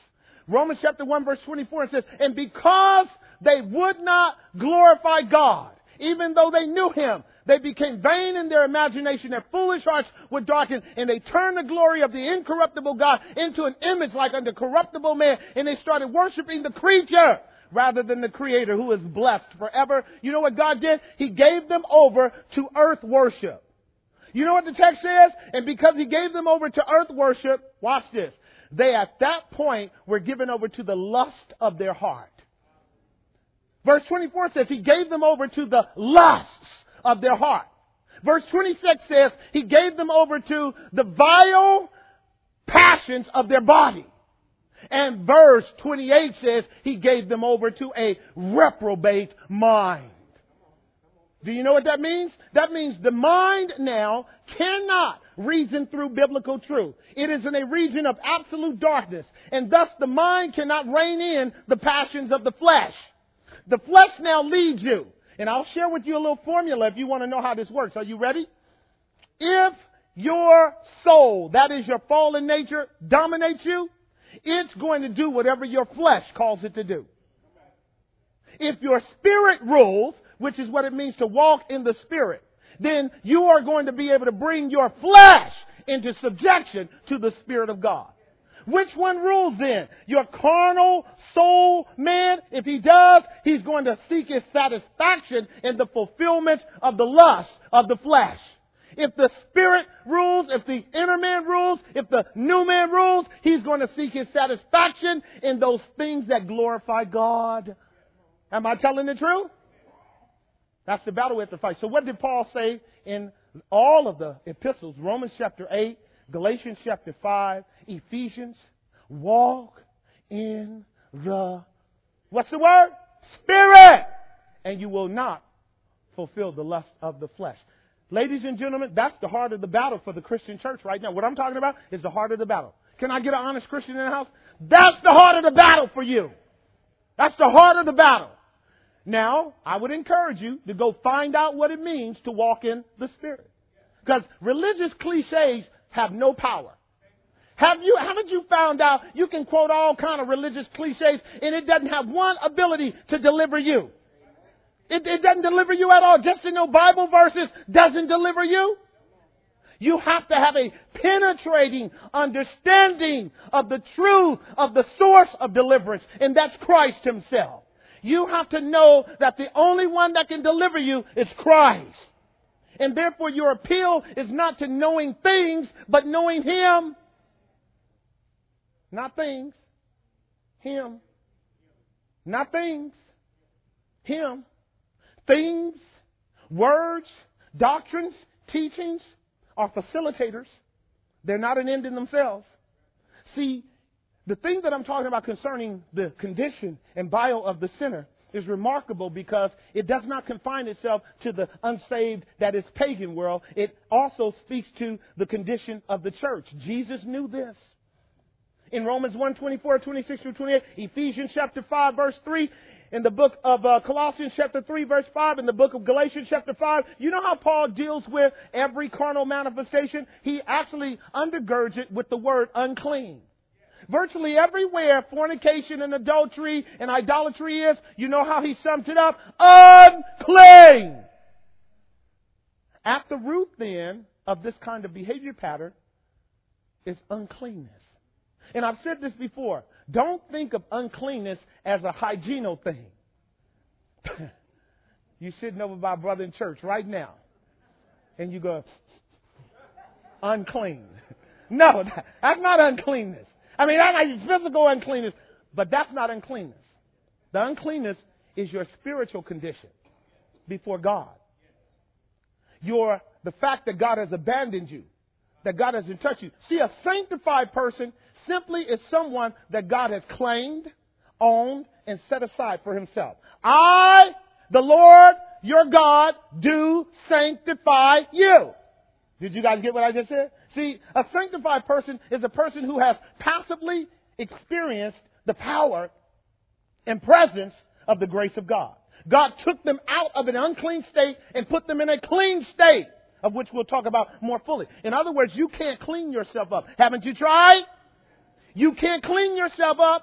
Romans chapter one verse twenty-four, it says, and because they would not glorify God, even though they knew him, they became vain in their imagination. Their foolish hearts were darkened, and they turned the glory of the incorruptible God into an image like unto corruptible man, and they started worshiping the creature rather than the Creator, who is blessed forever. You know what God did? He gave them over to earth worship. You know what the text says? And because he gave them over to earth worship, watch this, they at that point were given over to the lust of their heart. Verse twenty-four says he gave them over to the lusts of their heart. Verse twenty-six says he gave them over to the vile passions of their body. And verse twenty-eight says he gave them over to a reprobate mind. Do you know what that means? That means the mind now cannot reason through biblical truth. It is in a region of absolute darkness. And thus the mind cannot rein in the passions of the flesh. The flesh now leads you. And I'll share with you a little formula if you want to know how this works. Are you ready? If your soul, that is your fallen nature, dominates you, it's going to do whatever your flesh calls it to do. If your spirit rules, which is what it means to walk in the spirit, then you are going to be able to bring your flesh into subjection to the Spirit of God. Which one rules then? Your carnal soul man, if he does, he's going to seek his satisfaction in the fulfillment of the lust of the flesh. If the spirit rules, if the inner man rules, if the new man rules, he's going to seek his satisfaction in those things that glorify God. Am I telling the truth? That's the battle we have to fight. So what did Paul say in all of the epistles? Romans chapter eight, Galatians chapter five, Ephesians. Walk in the, what's the word? Spirit. And you will not fulfill the lust of the flesh. Ladies and gentlemen, that's the heart of the battle for the Christian church right now. What I'm talking about is the heart of the battle. Can I get an honest Christian in the house? That's the heart of the battle for you. That's the heart of the battle. Now, I would encourage you to go find out what it means to walk in the Spirit. Because religious cliches have no power. Have you, haven't you found out you can quote all kind of religious cliches and it doesn't have one ability to deliver you? It, it doesn't deliver you at all. Just to know Bible verses doesn't deliver you. You have to have a penetrating understanding of the truth of the source of deliverance, and that's Christ himself. You have to know that the only one that can deliver you is Christ. And therefore your appeal is not to knowing things, but knowing Him. Not things. Him. Not things. Him. Things, words, doctrines, teachings are facilitators. They're not an end in themselves. See, the thing that I'm talking about concerning the condition and bio of the sinner is remarkable because it does not confine itself to the unsaved, that is pagan world. It also speaks to the condition of the church. Jesus knew this. In Romans one, twenty-four, twenty-six through twenty-eight, Ephesians chapter five, verse three, in the book of uh, Colossians chapter three, verse five, in the book of Galatians chapter five, you know how Paul deals with every carnal manifestation? He actually undergirds it with the word unclean. Virtually everywhere fornication and adultery and idolatry is, you know how he sums it up? Unclean. At the root then of this kind of behavior pattern is uncleanness. And I've said this before. Don't think of uncleanness as a hygienical thing. You're sitting over by a brother in church right now. And you go, unclean. No, that's not uncleanness. I mean, that's like physical uncleanness. But that's not uncleanness. The uncleanness is your spiritual condition before God. Your, the fact that God has abandoned you. That God hasn't touched you. See, a sanctified person simply is someone that God has claimed, owned, and set aside for himself. I, the Lord, your God, do sanctify you. Did you guys get what I just said? See, a sanctified person is a person who has passively experienced the power and presence of the grace of God. God took them out of an unclean state and put them in a clean state, of which we'll talk about more fully. In other words, you can't clean yourself up. Haven't you tried? You can't clean yourself up.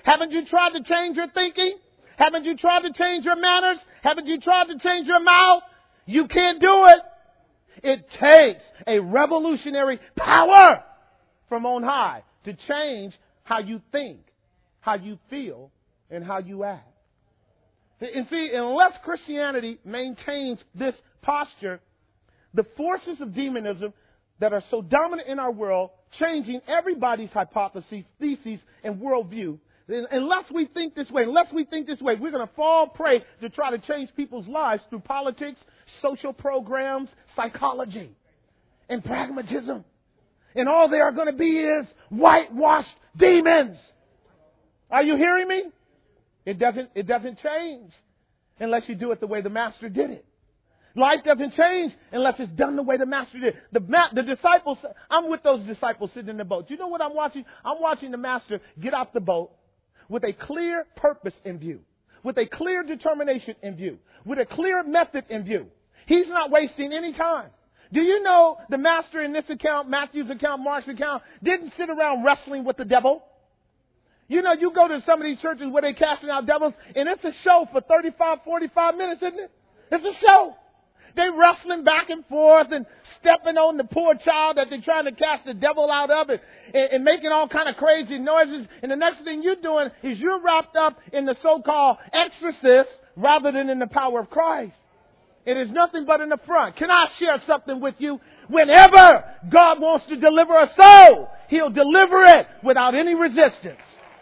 Haven't you tried to change your thinking? Haven't you tried to change your manners? Haven't you tried to change your mouth? You can't do it. It takes a revolutionary power from on high to change how you think, how you feel, and how you act. And see, unless Christianity maintains this posture, the forces of demonism that are so dominant in our world, changing everybody's hypotheses, theses, and worldview, unless we think this way, unless we think this way, we're going to fall prey to try to change people's lives through politics, social programs, psychology, and pragmatism. And all they are going to be is whitewashed demons. Are you hearing me? It doesn't, it doesn't change unless you do it the way the Master did it. Life doesn't change unless it's done the way the Master did. The, ma- the disciples, I'm with those disciples sitting in the boat. You know what I'm watching? I'm watching the Master get off the boat with a clear purpose in view, with a clear determination in view, with a clear method in view. He's not wasting any time. Do you know the Master in this account, Matthew's account, Mark's account, didn't sit around wrestling with the devil? You know, you go to some of these churches where they're casting out devils, and it's a show for thirty-five, forty-five minutes, isn't it? It's a show. They're wrestling back and forth and stepping on the poor child that they're trying to cast the devil out of it, and, and making all kind of crazy noises. And the next thing you're doing is you're wrapped up in the so-called exorcist rather than in the power of Christ. It is nothing but an affront. Can I share something with you? Whenever God wants to deliver a soul, He'll deliver it without any resistance.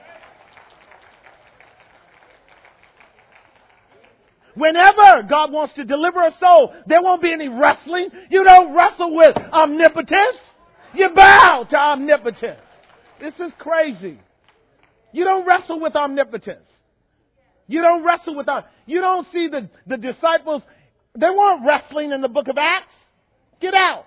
Whenever God wants to deliver a soul, there won't be any wrestling. You don't wrestle with omnipotence. You bow to omnipotence. This is crazy. You don't wrestle with omnipotence. You don't wrestle with, you don't see the, the disciples. They weren't wrestling in the book of Acts. Get out.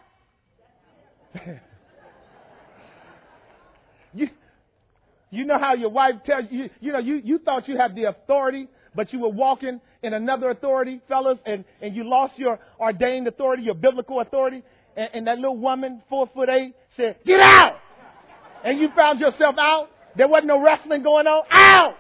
you, you know how your wife tells you, you know, you, you thought you had the authority, but you were walking in another authority, fellas, and, and you lost your ordained authority, your biblical authority. And, and that little woman, four foot eight, said, get out. And you found yourself out. There wasn't no wrestling going on. Out.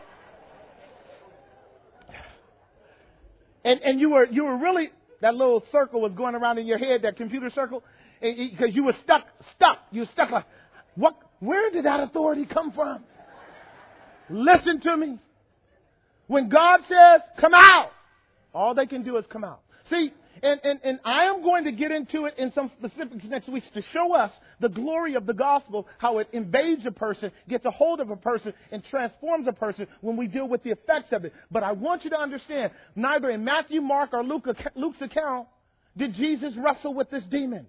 And, and you were, you were really, that little circle was going around in your head, that computer circle, because you were stuck, stuck. You were stuck like, what, where did that authority come from? Listen to me. When God says, come out, all they can do is come out. See, and, and, and I am going to get into it in some specifics next week to show us the glory of the gospel, how it invades a person, gets a hold of a person, and transforms a person when we deal with the effects of it. But I want you to understand, neither in Matthew, Mark, or Luke, Luke's account did Jesus wrestle with this demon.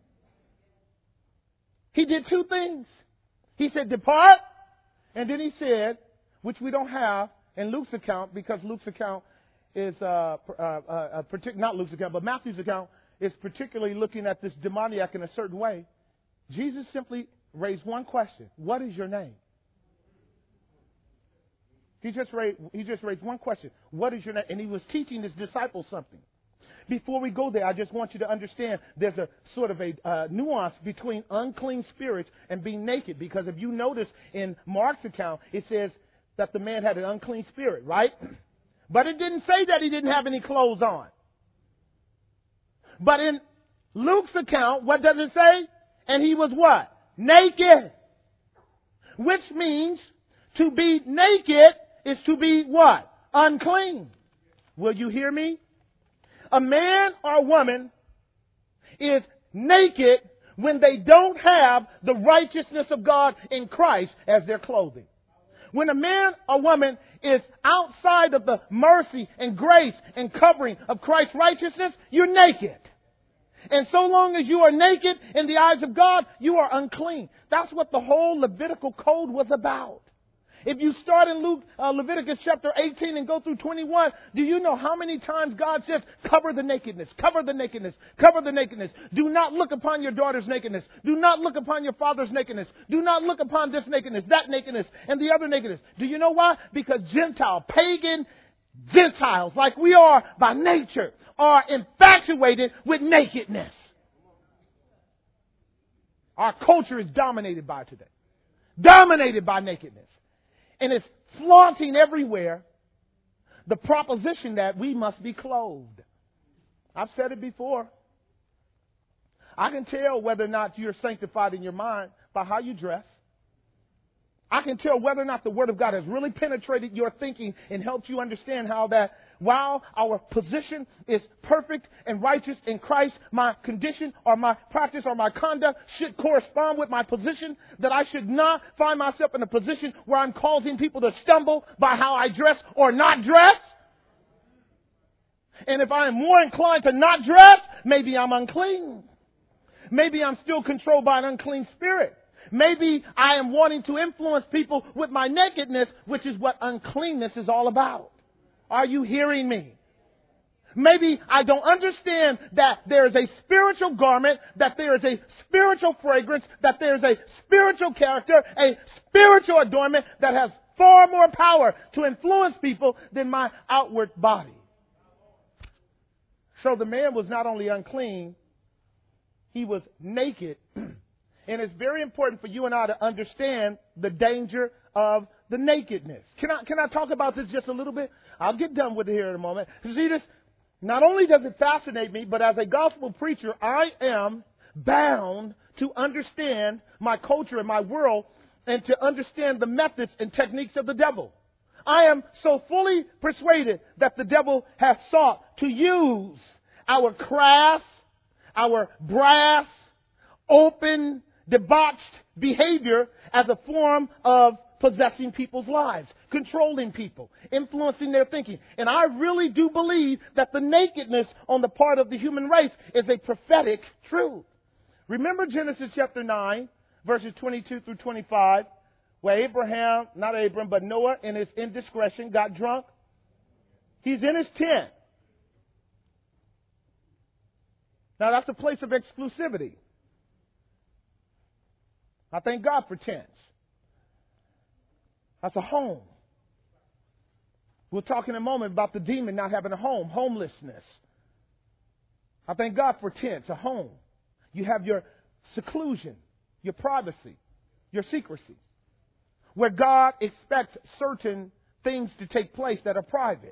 He did two things. He said, depart, and then he said, which we don't have in Luke's account, because Luke's account is, uh, uh, uh, partic- not Luke's account, but Matthew's account is particularly looking at this demoniac in a certain way. Jesus simply raised one question. What is your name? He just raised, he just raised one question. What is your name? And he was teaching his disciples something. Before we go there, I just want you to understand there's a sort of a uh, nuance between unclean spirits and being naked. Because if you notice in Mark's account, it says that the man had an unclean spirit, right? But it didn't say that he didn't have any clothes on. But in Luke's account, what does it say? And he was what? Naked. Which means to be naked is to be what? Unclean. Will you hear me? A man or a woman is naked when they don't have the righteousness of God in Christ as their clothing. When a man or woman is outside of the mercy and grace and covering of Christ's righteousness, you're naked. And so long as you are naked in the eyes of God, you are unclean. That's what the whole Levitical code was about. If you start in Luke, uh, Leviticus chapter eighteen and go through twenty-one, do you know how many times God says, cover the nakedness, cover the nakedness, cover the nakedness. Do not look upon your daughter's nakedness. Do not look upon your father's nakedness. Do not look upon this nakedness, that nakedness, and the other nakedness. Do you know why? Because Gentile, pagan Gentiles, like we are by nature, are infatuated with nakedness. Our culture is dominated by it today. Dominated by nakedness. And it's flaunting everywhere the proposition that we must be clothed. I've said it before. I can tell whether or not you're sanctified in your mind by how you dress. I can tell whether or not the Word of God has really penetrated your thinking and helped you understand how that while our position is perfect and righteous in Christ, my condition or my practice or my conduct should correspond with my position, that I should not find myself in a position where I'm causing people to stumble by how I dress or not dress. And if I am more inclined to not dress, maybe I'm unclean. Maybe I'm still controlled by an unclean spirit. Maybe I am wanting to influence people with my nakedness, which is what uncleanness is all about. Are you hearing me? Maybe I don't understand that there is a spiritual garment, that there is a spiritual fragrance, that there is a spiritual character, a spiritual adornment that has far more power to influence people than my outward body. So the man was not only unclean, he was naked. And it's very important for you and I to understand the danger of the nakedness. Can I, can I talk about this just a little bit? I'll get done with it here in a moment. See, this, not only does it fascinate me, but as a gospel preacher, I am bound to understand my culture and my world and to understand the methods and techniques of the devil. I am so fully persuaded that the devil has sought to use our crass, our brass, open, debauched behavior as a form of possessing people's lives, controlling people, influencing their thinking. And I really do believe that the nakedness on the part of the human race is a prophetic truth. Remember Genesis chapter nine, verses twenty-two through twenty-five, where Abraham, not Abram, but Noah in his indiscretion got drunk? He's in his tent. Now that's a place of exclusivity. I thank God for tents. That's a home. We'll talk in a moment about the demon not having a home, homelessness. I thank God for tents, a home. You have your seclusion, your privacy, your secrecy, where God expects certain things to take place that are private.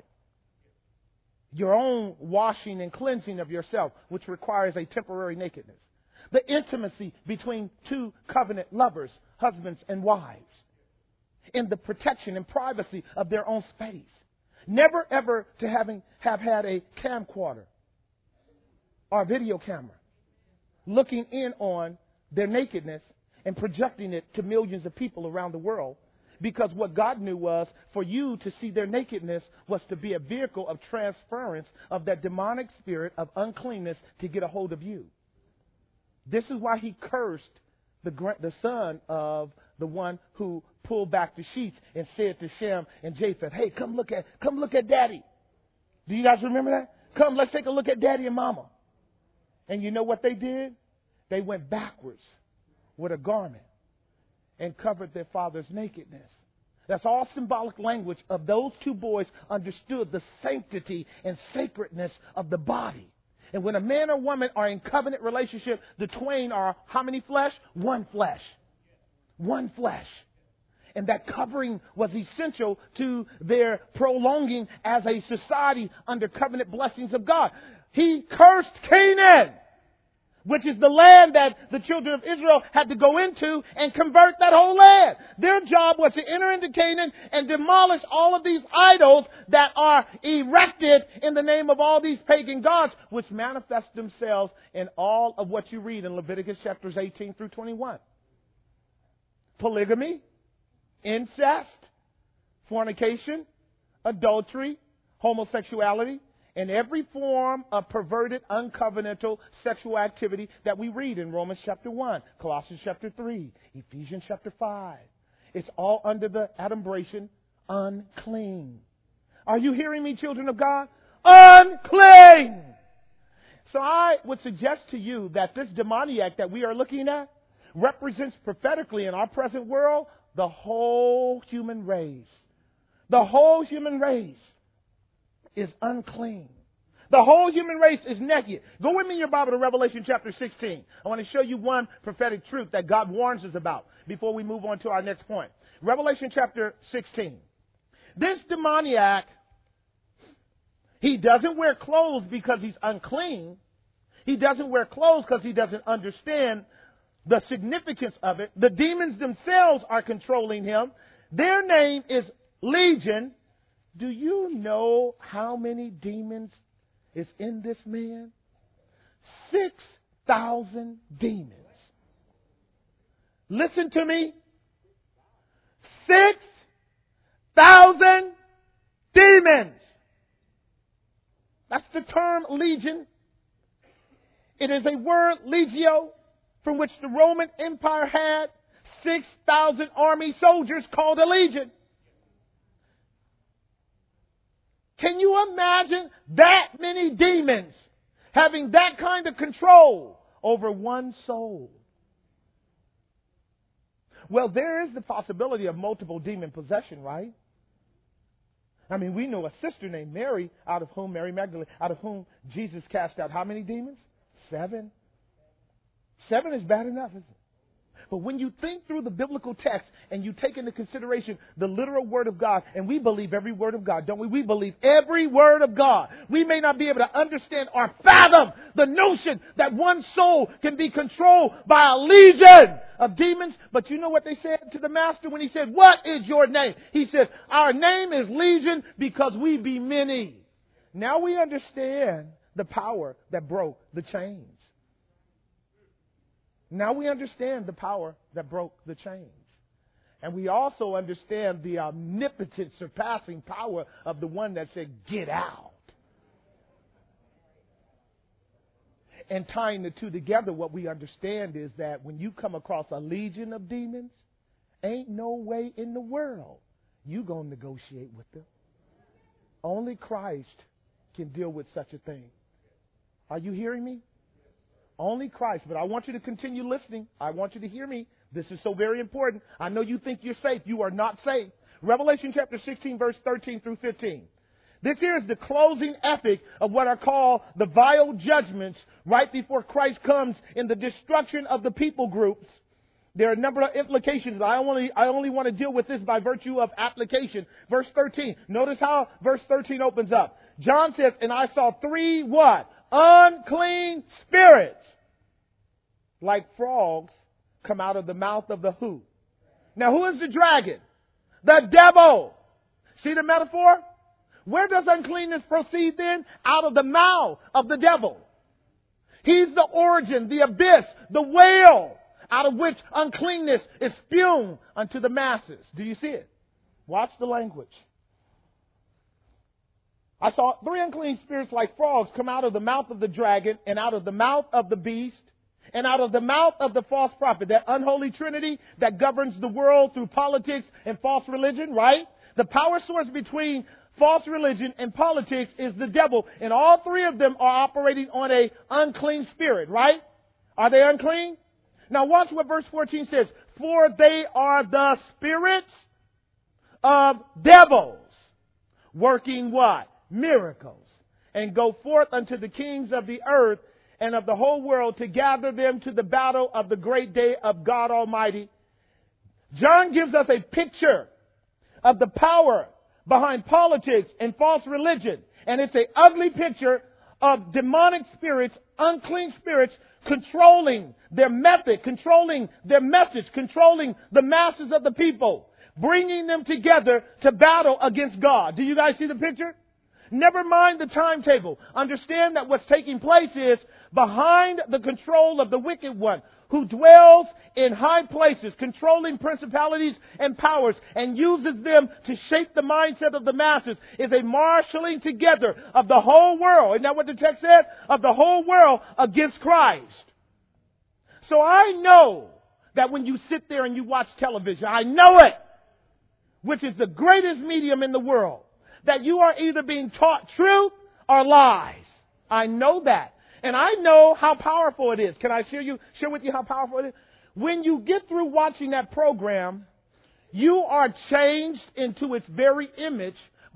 Your own washing and cleansing of yourself, which requires a temporary nakedness. The intimacy between two covenant lovers, husbands and wives, in the protection and privacy of their own space. Never ever to having have had a camcorder or a video camera looking in on their nakedness and projecting it to millions of people around the world. Because what God knew was for you to see their nakedness was to be a vehicle of transference of that demonic spirit of uncleanness to get a hold of you. This is why he cursed the, the son of the one who pulled back the sheets and said to Shem and Japheth, hey, come look at, come look at daddy. Do you guys remember that? Come, let's take a look at daddy and mama. And you know what they did? They went backwards with a garment and covered their father's nakedness. That's all symbolic language of those two boys understood the sanctity and sacredness of the body. And when a man or woman are in covenant relationship, the twain are how many flesh? One flesh. One flesh. And that covering was essential to their prolonging as a society under covenant blessings of God. He cursed Canaan, which is the land that the children of Israel had to go into and convert that whole land. Their job was to enter into Canaan and demolish all of these idols that are erected in the name of all these pagan gods, which manifest themselves in all of what you read in Leviticus chapters eighteen through twenty-one. Polygamy, incest, fornication, adultery, homosexuality, and every form of perverted, uncovenantal sexual activity that we read in Romans chapter one, Colossians chapter three, Ephesians chapter five. It's all under the adumbration, unclean. Are you hearing me, children of God? Unclean! So I would suggest to you that this demoniac that we are looking at represents prophetically in our present world the whole human race. The whole human race is unclean. The whole human race is naked. Go with me in your Bible to Revelation chapter sixteen. I want to show you one prophetic truth that God warns us about before we move on to our next point. Revelation chapter sixteen. This demoniac, he doesn't wear clothes because he's unclean. He doesn't wear clothes because he doesn't understand the significance of it. The demons themselves are controlling him. Their name is Legion. Do you know how many demons is in this man? Six thousand demons. Listen to me. Six thousand demons. That's the term legion. It is a word, legio, from which the Roman Empire had six thousand army soldiers called a legion. Can you imagine that many demons having that kind of control over one soul? Well, there is the possibility of multiple demon possession, right? I mean, we know a sister named Mary, out of whom, Mary Magdalene, out of whom Jesus cast out how many demons? Seven. Seven is bad enough, isn't it? But when you think through the biblical text and you take into consideration the literal word of God, and we believe every word of God, don't we? We believe every word of God. We may not be able to understand or fathom the notion that one soul can be controlled by a legion of demons. But you know what they said to the master when he said, "What is your name?" He says, "Our name is Legion because we be many." Now we understand the power that broke the chains. Now we understand the power that broke the chains. And we also understand the omnipotent, surpassing power of the one that said, "Get out." And tying the two together, what we understand is that when you come across a legion of demons, ain't no way in the world you going to negotiate with them. Only Christ can deal with such a thing. Are you hearing me? Only Christ. But I want you to continue listening. I want you to hear me. This is so very important. I know you think you're safe. You are not safe. Revelation chapter sixteen, verse thirteen through fifteen. This here is the closing epic of what are called the vial judgments right before Christ comes in the destruction of the people groups. There are a number of implications. I only, I only want to deal with this by virtue of application. Verse thirteen. Notice how verse thirteen opens up. John says, "And I saw three" what? "Unclean spirits, like frogs, come out of the mouth of the who?" Now, who is the dragon? The devil. See the metaphor? Where does uncleanness proceed then? Out of the mouth of the devil. He's the origin, the abyss, the whale, out of which uncleanness is spewed unto the masses. Do you see it? Watch the language. "I saw three unclean spirits like frogs come out of the mouth of the dragon, and out of the mouth of the beast, and out of the mouth of the false prophet." That unholy trinity that governs the world through politics and false religion, right? The power source between false religion and politics is the devil. And all three of them are operating on a unclean spirit, right? Are they unclean? Now watch what verse fourteen says. "For they are the spirits of devils, working" what? "Miracles, and go forth unto the kings of the earth and of the whole world to gather them to the battle of the great day of God Almighty." John gives us a picture of the power behind politics and false religion. And it's an ugly picture of demonic spirits, unclean spirits, controlling their method, controlling their message, controlling the masses of the people, bringing them together to battle against God. Do you guys see the picture? Never mind the timetable. Understand that what's taking place is behind the control of the wicked one, who dwells in high places, controlling principalities and powers, and uses them to shape the mindset of the masses, is a marshaling together of the whole world. Isn't that what the text said? Of the whole world against Christ. So I know that when you sit there and you watch television, I know it, which is the greatest medium in the world, that you are either being taught truth or lies. I know that. And I know how powerful it is. Can I share you share with you how powerful it is? When you get through watching that program, you are changed into its very image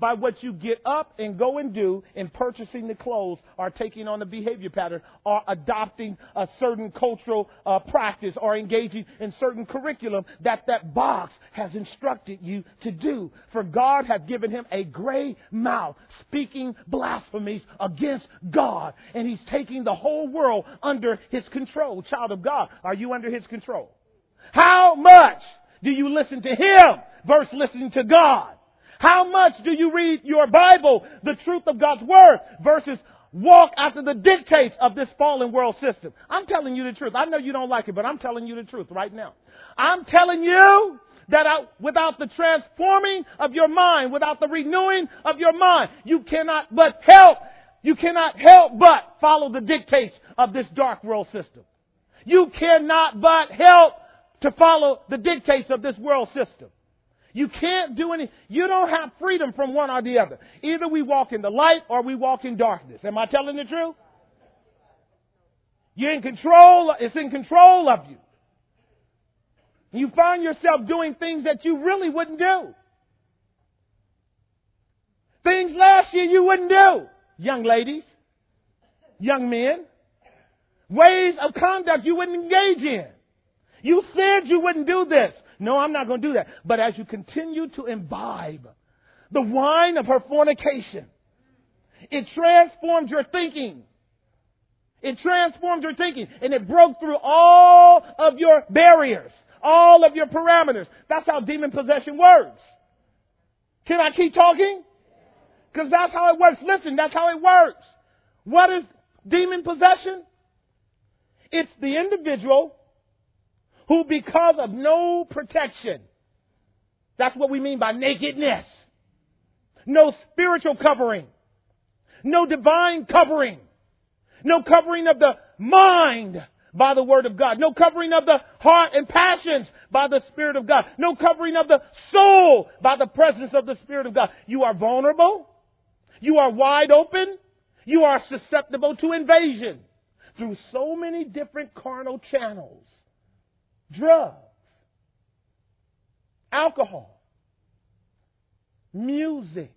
by what you get up and go and do in purchasing the clothes, or taking on a behavior pattern, or adopting a certain cultural uh, practice, or engaging in certain curriculum that that box has instructed you to do. For God hath given him a gray mouth, speaking blasphemies against God. And he's taking the whole world under his control. Child of God, are you under his control? How much do you listen to him versus listening to God? How much do you read your Bible, the truth of God's word, versus walk after the dictates of this fallen world system? I'm telling you the truth. I know you don't like it, but I'm telling you the truth right now. I'm telling you that I, without the transforming of your mind, without the renewing of your mind, you cannot but help, you cannot help but follow the dictates of this dark world system. You cannot but help to follow the dictates of this world system. You can't do any, you don't have freedom from one or the other. Either we walk in the light or we walk in darkness. Am I telling the truth? You're in control, it's in control of you. You find yourself doing things that you really wouldn't do. Things last year you wouldn't do. Young ladies, young men, ways of conduct you wouldn't engage in. You said you wouldn't do this. No, I'm not going to do that. But as you continue to imbibe the wine of her fornication, it transformed your thinking. It transformed your thinking. And it broke through all of your barriers, all of your parameters. That's how demon possession works. Can I keep talking? Because that's how it works. Listen, that's how it works. What is demon possession? It's the individual who, because of no protection, that's what we mean by nakedness, no spiritual covering, no divine covering, no covering of the mind by the word of God, no covering of the heart and passions by the Spirit of God, no covering of the soul by the presence of the Spirit of God. You are vulnerable. You are wide open. You are susceptible to invasion through so many different carnal channels. Drugs, alcohol, music,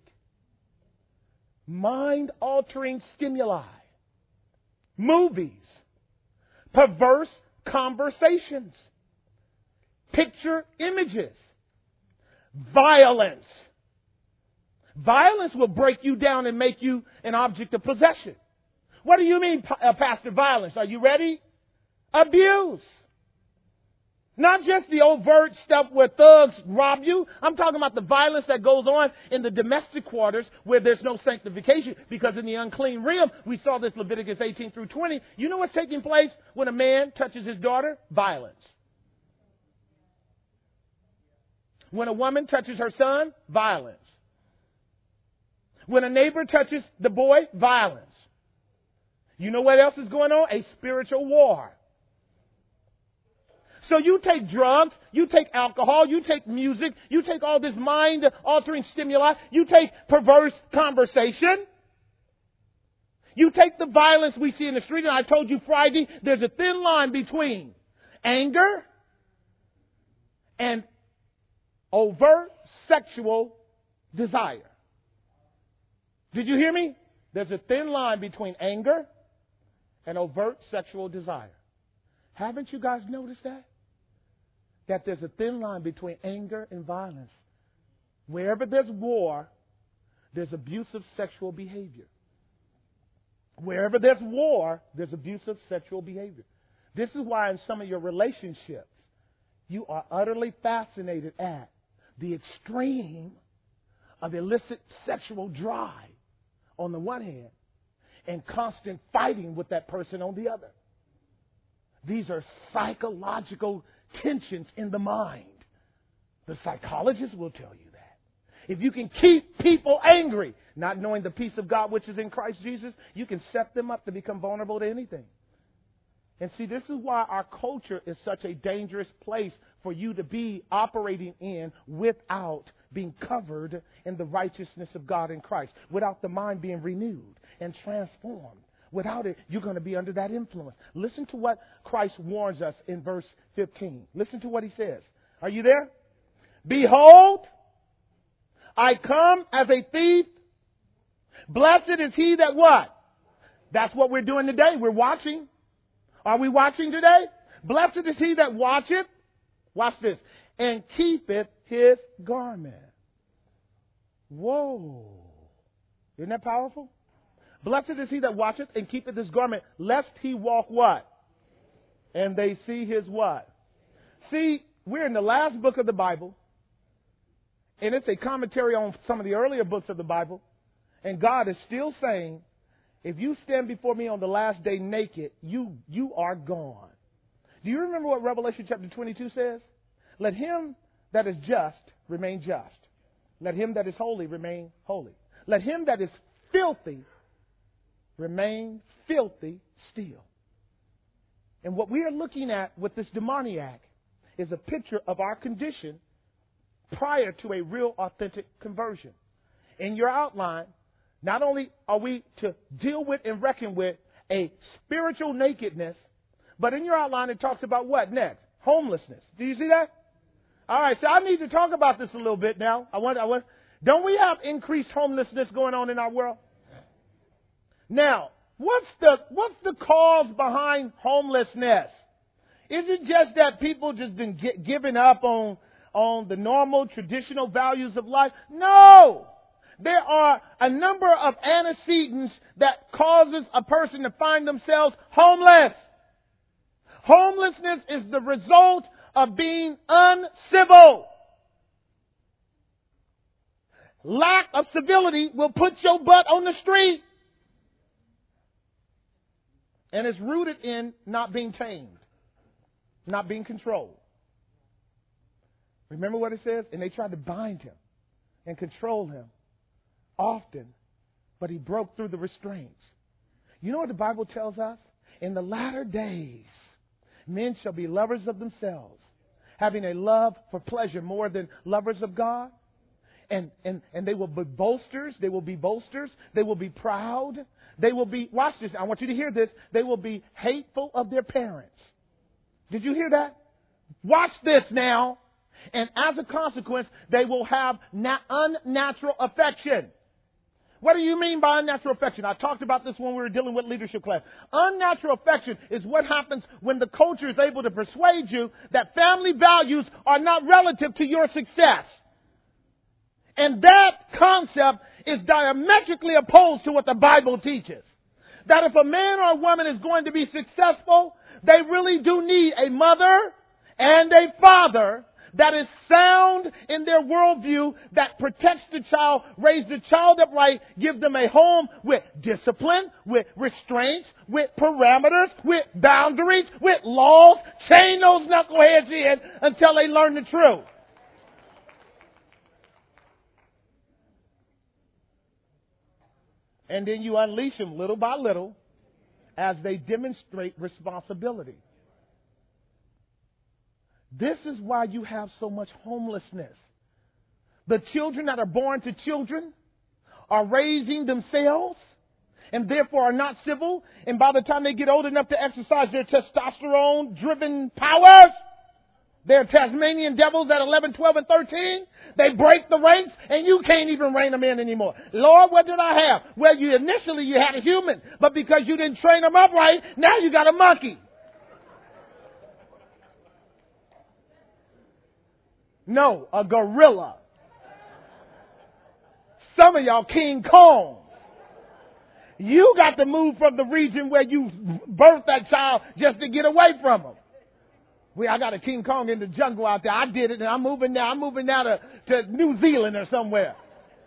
mind-altering stimuli, movies, perverse conversations, picture images, violence. Violence will break you down and make you an object of possession. What do you mean, uh, Pastor, violence? Are you ready? Abuse. Not just the overt stuff where thugs rob you. I'm talking about the violence that goes on in the domestic quarters where there's no sanctification. Because in the unclean realm, we saw this Leviticus eighteen through twenty. You know what's taking place when a man touches his daughter? Violence. When a woman touches her son? Violence. When a neighbor touches the boy? Violence. You know what else is going on? A spiritual war. So you take drugs, you take alcohol, you take music, you take all this mind-altering stimuli, you take perverse conversation, you take the violence we see in the street, and I told you Friday, there's a thin line between anger and overt sexual desire. Did you hear me? There's a thin line between anger and overt sexual desire. Haven't you guys noticed that? That there's a thin line between anger and violence. Wherever there's war, there's abusive sexual behavior. Wherever there's war, there's abusive sexual behavior. This is why in some of your relationships, you are utterly fascinated at the extreme of illicit sexual drive on the one hand and constant fighting with that person on the other. These are psychological tensions in the mind. The psychologists will tell you that. If you can keep people angry, not knowing the peace of God which is in Christ Jesus, you can set them up to become vulnerable to anything. And see, this is why our culture is such a dangerous place for you to be operating in without being covered in the righteousness of God in Christ, without the mind being renewed and transformed. Without it, you're going to be under that influence. Listen to what Christ warns us in verse fifteen. Listen to what he says. Are you there? Behold, I come as a thief. Blessed is he that what? That's what we're doing today. We're watching. Are we watching today? Blessed is he that watcheth. Watch this. And keepeth his garment. Whoa. Isn't that powerful? Blessed is he that watcheth and keepeth his garment, lest he walk what? And they see his what? See, we're in the last book of the Bible. And it's a commentary on some of the earlier books of the Bible. And God is still saying, if you stand before me on the last day naked, you, you are gone. Do you remember what Revelation chapter twenty-two says? Let him that is just remain just. Let him that is holy remain holy. Let him that is filthy remain filthy still. And what we are looking at with this demoniac is a picture of our condition prior to a real authentic conversion. In your outline, not only are we to deal with and reckon with a spiritual nakedness, but in your outline it talks about what next? Homelessness. Do you see that? All right, so I need to talk about this a little bit now. I want, I want, don't we have increased homelessness going on in our world? Now, what's the what's the cause behind homelessness? Is it just that people just been get, giving up on on the normal traditional values of life? No. There are a number of antecedents that causes a person to find themselves homeless. Homelessness is the result of being uncivil. Lack of civility will put your butt on the street. And it's rooted in not being tamed, not being controlled. Remember what it says? And they tried to bind him and control him often, but he broke through the restraints. You know what the Bible tells us? In the latter days, men shall be lovers of themselves, having a love for pleasure more than lovers of God. And, and, and they will be boasters. They will be boasters. They will be proud. They will be, watch this. I want you to hear this. They will be hateful of their parents. Did you hear that? Watch this now. And as a consequence, they will have na- unnatural affection. What do you mean by unnatural affection? I talked about this when we were dealing with leadership class. Unnatural affection is what happens when the culture is able to persuade you that family values are not relative to your success. And that concept is diametrically opposed to what the Bible teaches. That if a man or a woman is going to be successful, they really do need a mother and a father that is sound in their worldview, that protects the child, raise the child upright, give them a home with discipline, with restraints, with parameters, with boundaries, with laws. Chain those knuckleheads in until they learn the truth. And then you unleash them little by little as they demonstrate responsibility. This is why you have so much homelessness. The children that are born to children are raising themselves and therefore are not civil. And by the time they get old enough to exercise their testosterone-driven powers, they're Tasmanian devils at eleven, twelve, and thirteen. They break the ranks, and you can't even rein them in anymore. Lord, what did I have? Well, you initially you had a human, but because you didn't train them up right, now you got a monkey. No, a gorilla. Some of y'all King Kongs. You got to move from the region where you birthed that child just to get away from them. We, I got a King Kong in the jungle out there. I did it, and I'm moving now. I'm moving now to, to New Zealand or somewhere.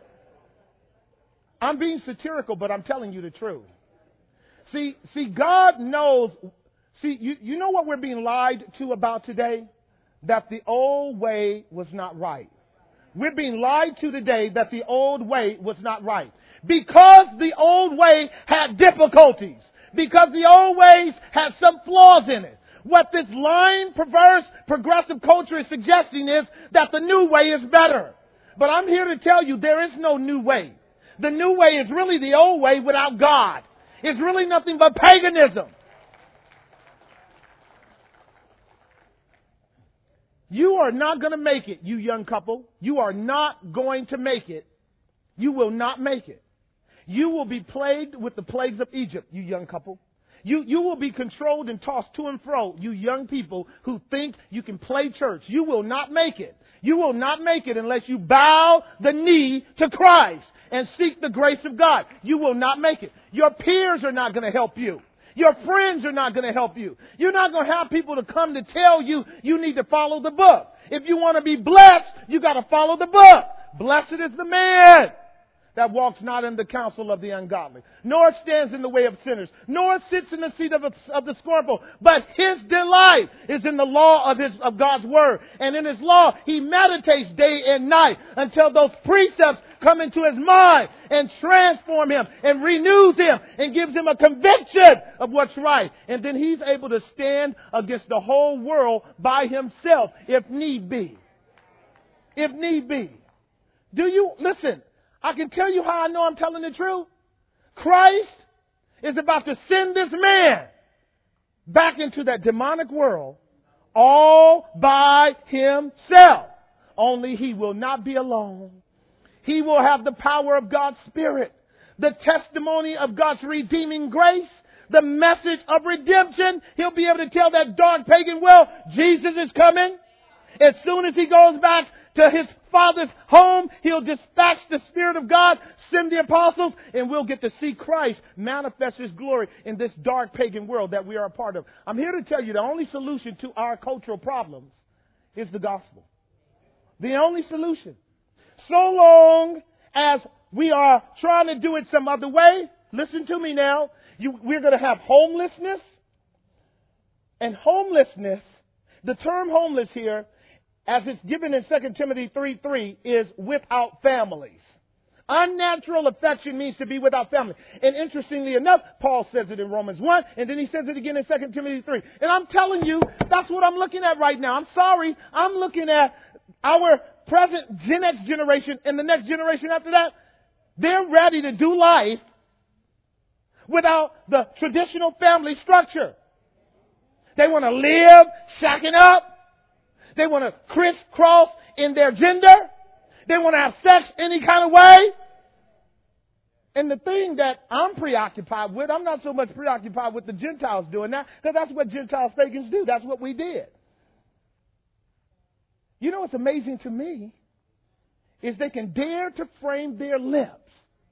I'm being satirical, but I'm telling you the truth. See, see, God knows. See, you, you know what we're being lied to about today? That the old way was not right. We're being lied to today that the old way was not right. Because the old way had difficulties. Because the old ways had some flaws in it. What this lying, perverse, progressive culture is suggesting is that the new way is better. But I'm here to tell you there is no new way. The new way is really the old way without God. It's really nothing but paganism. You are not going to make it, you young couple. You are not going to make it. You will not make it. You will be plagued with the plagues of Egypt, you young couple. You, you will be controlled and tossed to and fro, you young people who think you can play church. You will not make it. You will not make it unless you bow the knee to Christ and seek the grace of God. You will not make it. Your peers are not going to help you. Your friends are not going to help you. You're not going to have people to come to tell you you need to follow the book. If you want to be blessed, you got to follow the book. Blessed is the man that walks not in the counsel of the ungodly, nor stands in the way of sinners, nor sits in the seat of, of the scornful. But his delight is in the law of his of God's word. And in his law, he meditates day and night until those precepts come into his mind and transform him and renews him and gives him a conviction of what's right. And then he's able to stand against the whole world by himself if need be. If need be. Do you, listen, I can tell you how I know I'm telling the truth. Christ is about to send this man back into that demonic world all by himself. Only he will not be alone. He will have the power of God's Spirit, the testimony of God's redeeming grace, the message of redemption. He'll be able to tell that dark pagan world, Jesus is coming. As soon as he goes back to his Father's home, he'll dispatch the Spirit of God, send the apostles, and we'll get to see Christ manifest his glory in this dark pagan world that we are a part of. I'm here to tell you the only solution to our cultural problems is the gospel. The only solution. So long as we are trying to do it some other way, listen to me now, you, we're going to have homelessness. And homelessness, the term homeless here, as it's given in Second Timothy three three, is without families. Unnatural affection means to be without family. And interestingly enough, Paul says it in Romans one, and then he says it again in Second Timothy three. And I'm telling you, that's what I'm looking at right now. I'm sorry. I'm looking at our present Gen X generation and the next generation after that. They're ready to do life without the traditional family structure. They want to live shacking up. They want to crisscross in their gender. They want to have sex any kind of way. And the thing that I'm preoccupied with, I'm not so much preoccupied with the Gentiles doing that, because that's what Gentiles pagans do. That's what we did. You know what's amazing to me is they can dare to frame their lips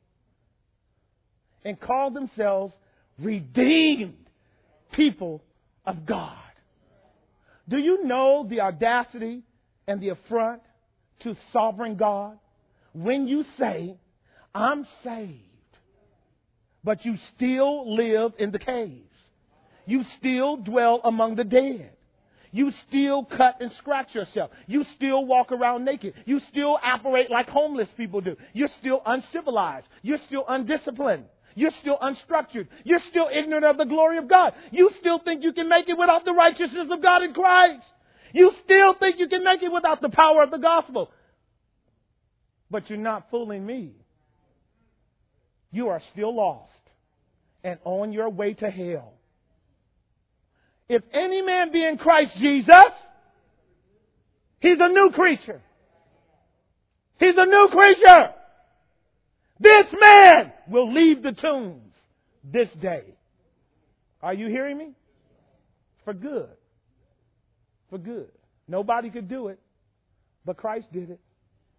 and call themselves redeemed people of God. Do you know the audacity and the affront to sovereign God when you say, I'm saved, but you still live in the caves. You still dwell among the dead. You still cut and scratch yourself. You still walk around naked. You still operate like homeless people do. You're still uncivilized. You're still undisciplined. You're still unstructured. You're still ignorant of the glory of God. You still think you can make it without the righteousness of God in Christ. You still think you can make it without the power of the gospel. But you're not fooling me. You are still lost and on your way to hell. If any man be in Christ Jesus, he's a new creature. He's a new creature. This man will leave the tombs this day. Are you hearing me? For good. For good. Nobody could do it, but Christ did it.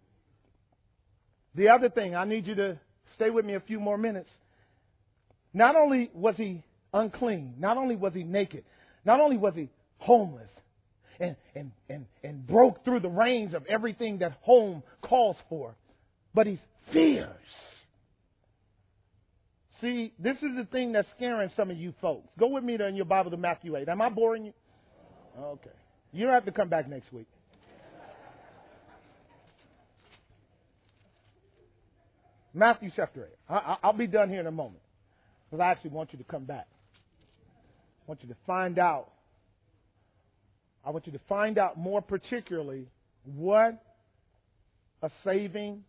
The other thing, I need you to stay with me a few more minutes. Not only was he unclean, not only was he naked, not only was he homeless and, and, and, and broke through the reins of everything that home calls for, but he's fierce. See, this is the thing that's scaring some of you folks. Go with me to in your Bible to Matthew eight. Am I boring you? Okay. You don't have to come back next week. Matthew chapter eight. I, I'll be done here in a moment because I actually want you to come back. I want you to find out. I want you to find out more particularly what a saving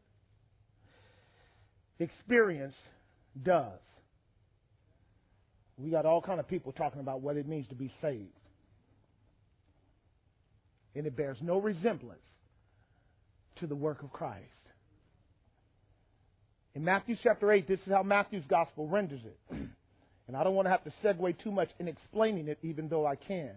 experience does. We got all kind of people talking about what it means to be saved. and it bears no resemblance to the work of Christ. In Matthew chapter eight, this is how Matthew's gospel renders it. And I don't want to have to segue too much in explaining it, even though I can.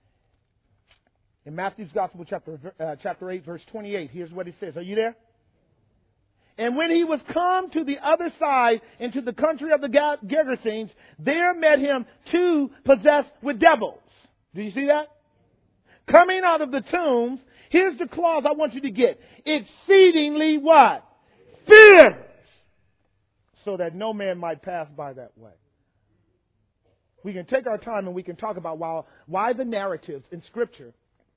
In Matthew's gospel chapter, uh, chapter eight, verse twenty-eight, here's what he says. Are you there? And when he was come to the other side into the country of the Gerasenes, there met him two possessed with devils. Do you see that? Coming out of the tombs, here's the clause I want you to get. Exceedingly what? Fierce. So that no man might pass by that way. We can take our time and we can talk about why, why the narratives in Scripture.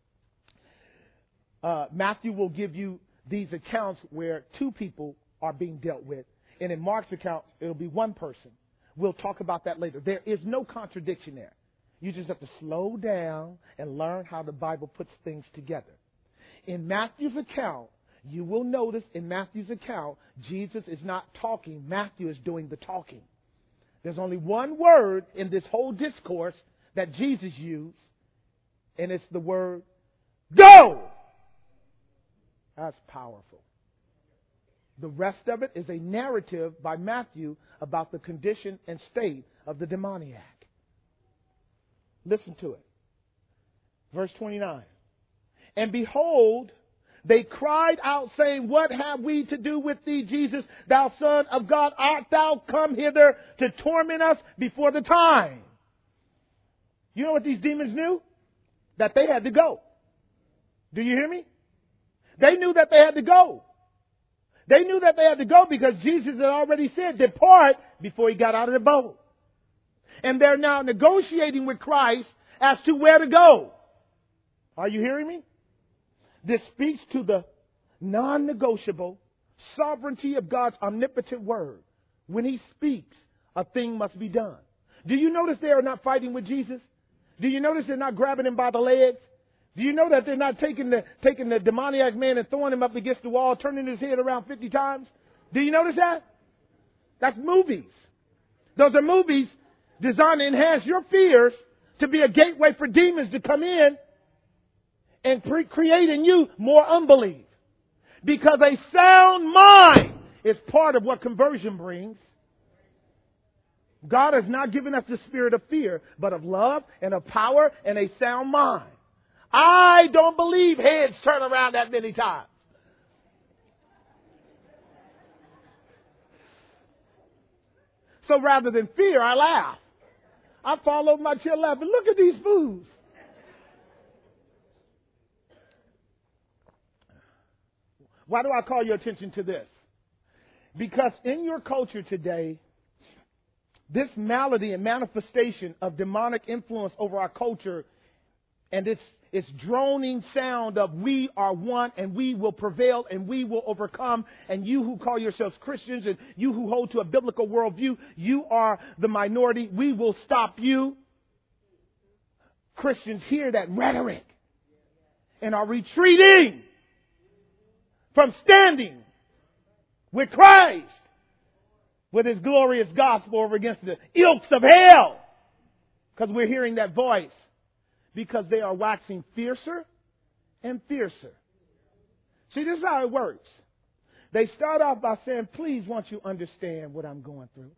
Uh, Matthew will give you these accounts where two people are being dealt with. And in Mark's account, it'll be one person. We'll talk about that later. There is no contradiction there. You just have to slow down and learn how the Bible puts things together. In Matthew's account, you will notice in Matthew's account, Jesus is not talking. Matthew is doing the talking. There's only one word in this whole discourse that Jesus used, and it's the word go. That's powerful. The rest of it is a narrative by Matthew about the condition and state of the demoniac. Listen to it. Verse twenty-nine. And behold, they cried out, saying, what have we to do with thee, Jesus, thou Son of God? Art thou come hither to torment us before the time? You know what these demons knew? That they had to go. Do you hear me? They knew that they had to go. They knew that they had to go because Jesus had already said, depart, before he got out of the boat. And they're now negotiating with Christ as to where to go. Are you hearing me? This speaks to the non-negotiable sovereignty of God's omnipotent word. When he speaks, a thing must be done. Do you notice they are not fighting with Jesus? Do you notice they're not grabbing him by the legs? Do you know that they're not taking the, taking the demoniac man and throwing him up against the wall, turning his head around fifty times? Do you notice that? That's movies. Those are movies designed to enhance your fears to be a gateway for demons to come in and pre- create in you more unbelief. Because a sound mind is part of what conversion brings. God has not given us the spirit of fear, but of love and of power and a sound mind. I don't believe heads turn around that many times. So rather than fear, I laugh. I fall over my chair laughing. Look at these fools. Why do I call your attention to this? Because in your culture today, this malady and manifestation of demonic influence over our culture and its, its droning sound of we are one and we will prevail and we will overcome, and you who call yourselves Christians and you who hold to a biblical worldview, you are the minority. We will stop you. Christians hear that rhetoric and are retreating from standing with Christ, with his glorious gospel over against the ilks of hell. Because we're hearing that voice. Because they are waxing fiercer and fiercer. See, this is how it works. They start off by saying, please, won't you understand what I'm going through?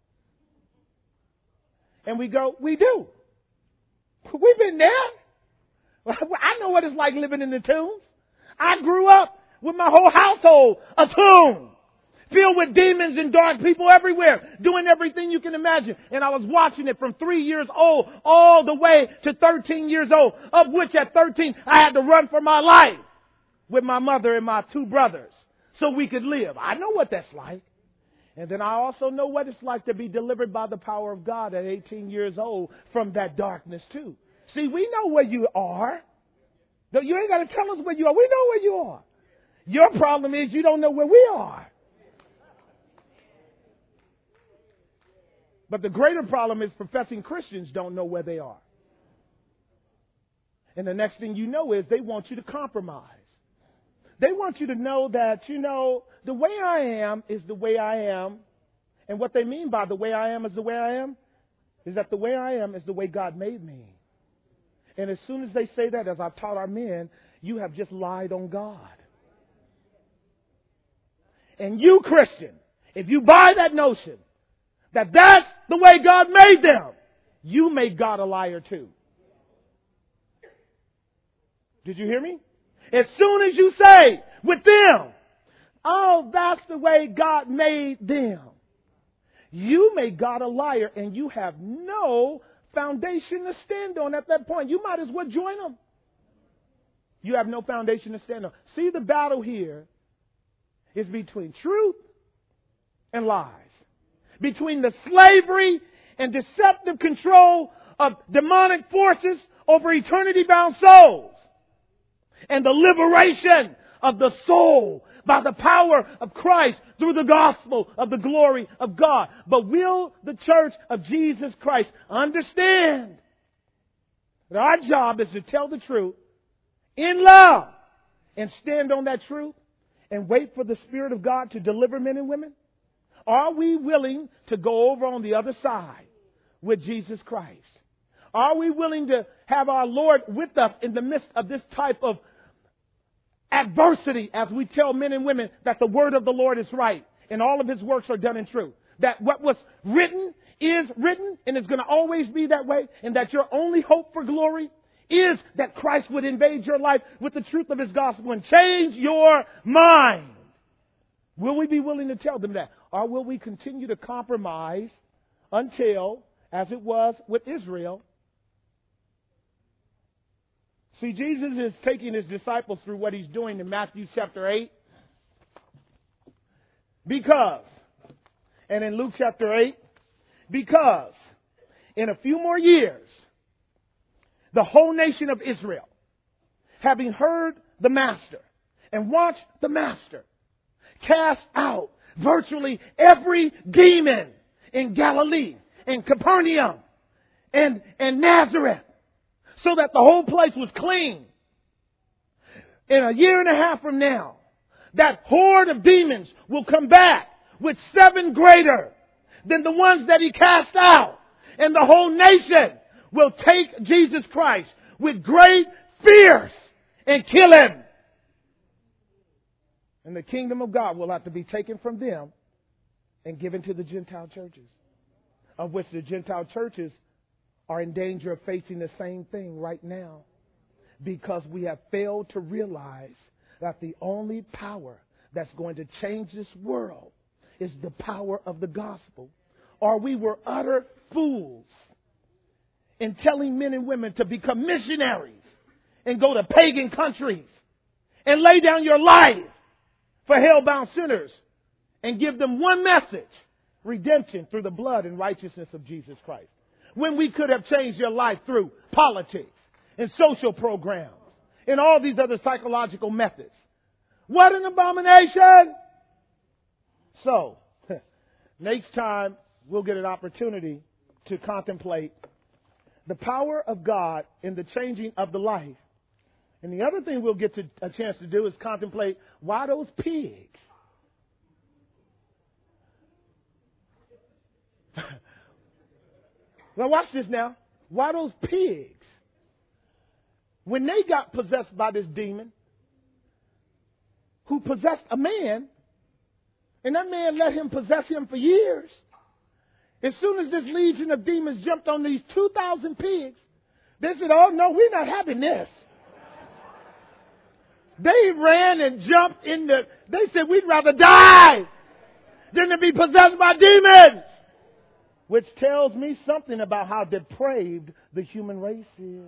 And we go, we do. We've been there. I know what it's like living in the tombs. I grew up with my whole household a tomb, filled with demons and dark people everywhere, doing everything you can imagine. And I was watching it from three years old all the way to thirteen years old, of which at thirteen I had to run for my life with my mother and my two brothers so we could live. I know what that's like. And then I also know what it's like to be delivered by the power of God at eighteen years old from that darkness too. See, we know where you are. You ain't got to tell us where you are. We know where you are. Your problem is you don't know where we are. But the greater problem is professing Christians don't know where they are. And the next thing you know is they want you to compromise. They want you to know that, you know, the way I am is the way I am. And what they mean by the way I am is the way I am is that the way I am is the way God made me. And as soon as they say that, as I've taught our men, you have just lied on God. And you, Christian, if you buy that notion that that's the way God made them, you make God a liar too. Did you hear me? As soon as you say with them, oh, that's the way God made them, you make God a liar, and you have no foundation to stand on at that point. You might as well join them. You have no foundation to stand on. See, the battle here is between truth and lies. Between the slavery and deceptive control of demonic forces over eternity-bound souls, and the liberation of the soul by the power of Christ through the gospel of the glory of God. But will the church of Jesus Christ understand that our job is to tell the truth in love and stand on that truth and wait for the Spirit of God to deliver men and women? Are we willing to go over on the other side with Jesus Christ? Are we willing to have our Lord with us in the midst of this type of adversity, as we tell men and women that the word of the Lord is right and all of his works are done in truth? That what was written is written and is going to always be that way, and that your only hope for glory is that Christ would invade your life with the truth of his gospel and change your mind. Will we be willing to tell them that? Or will we continue to compromise until, as it was with Israel? See, Jesus is taking his disciples through what he's doing in Matthew chapter eight. Because, and in Luke chapter eight, because in a few more years, the whole nation of Israel, having heard the Master and watched the Master cast out virtually every demon in Galilee and Capernaum and, and Nazareth, so that the whole place was clean. In a year and a half from now, that horde of demons will come back with seven greater than the ones that he cast out. And the whole nation will take Jesus Christ with great fears and kill him. And the kingdom of God will have to be taken from them and given to the Gentile churches, of which the Gentile churches are in danger of facing the same thing right now, because we have failed to realize that the only power that's going to change this world is the power of the gospel. Or we were utter fools in telling men and women to become missionaries and go to pagan countries and lay down your life for hell-bound sinners and give them one message: redemption through the blood and righteousness of Jesus Christ. When we could have changed your life through politics and social programs and all these other psychological methods. What an abomination! So, next time we'll get an opportunity to contemplate the power of God in the changing of the life. And the other thing we'll get to a chance to do is contemplate why those pigs Now watch this now. Why those pigs, when they got possessed by this demon who possessed a man, and that man let him possess him for years, as soon as this legion of demons jumped on these two thousand pigs, they said, oh no, we're not having this. They ran and jumped in the, they said, we'd rather die than to be possessed by demons. Which tells me something about how depraved the human race is.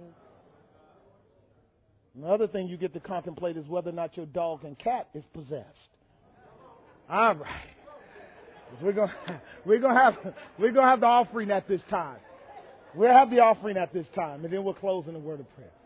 Another thing you get to contemplate is whether or not your dog and cat is possessed. All right. We're going we're going to have we're going to have the offering at this time. We'll have the offering at this time, and then we'll close in a word of prayer.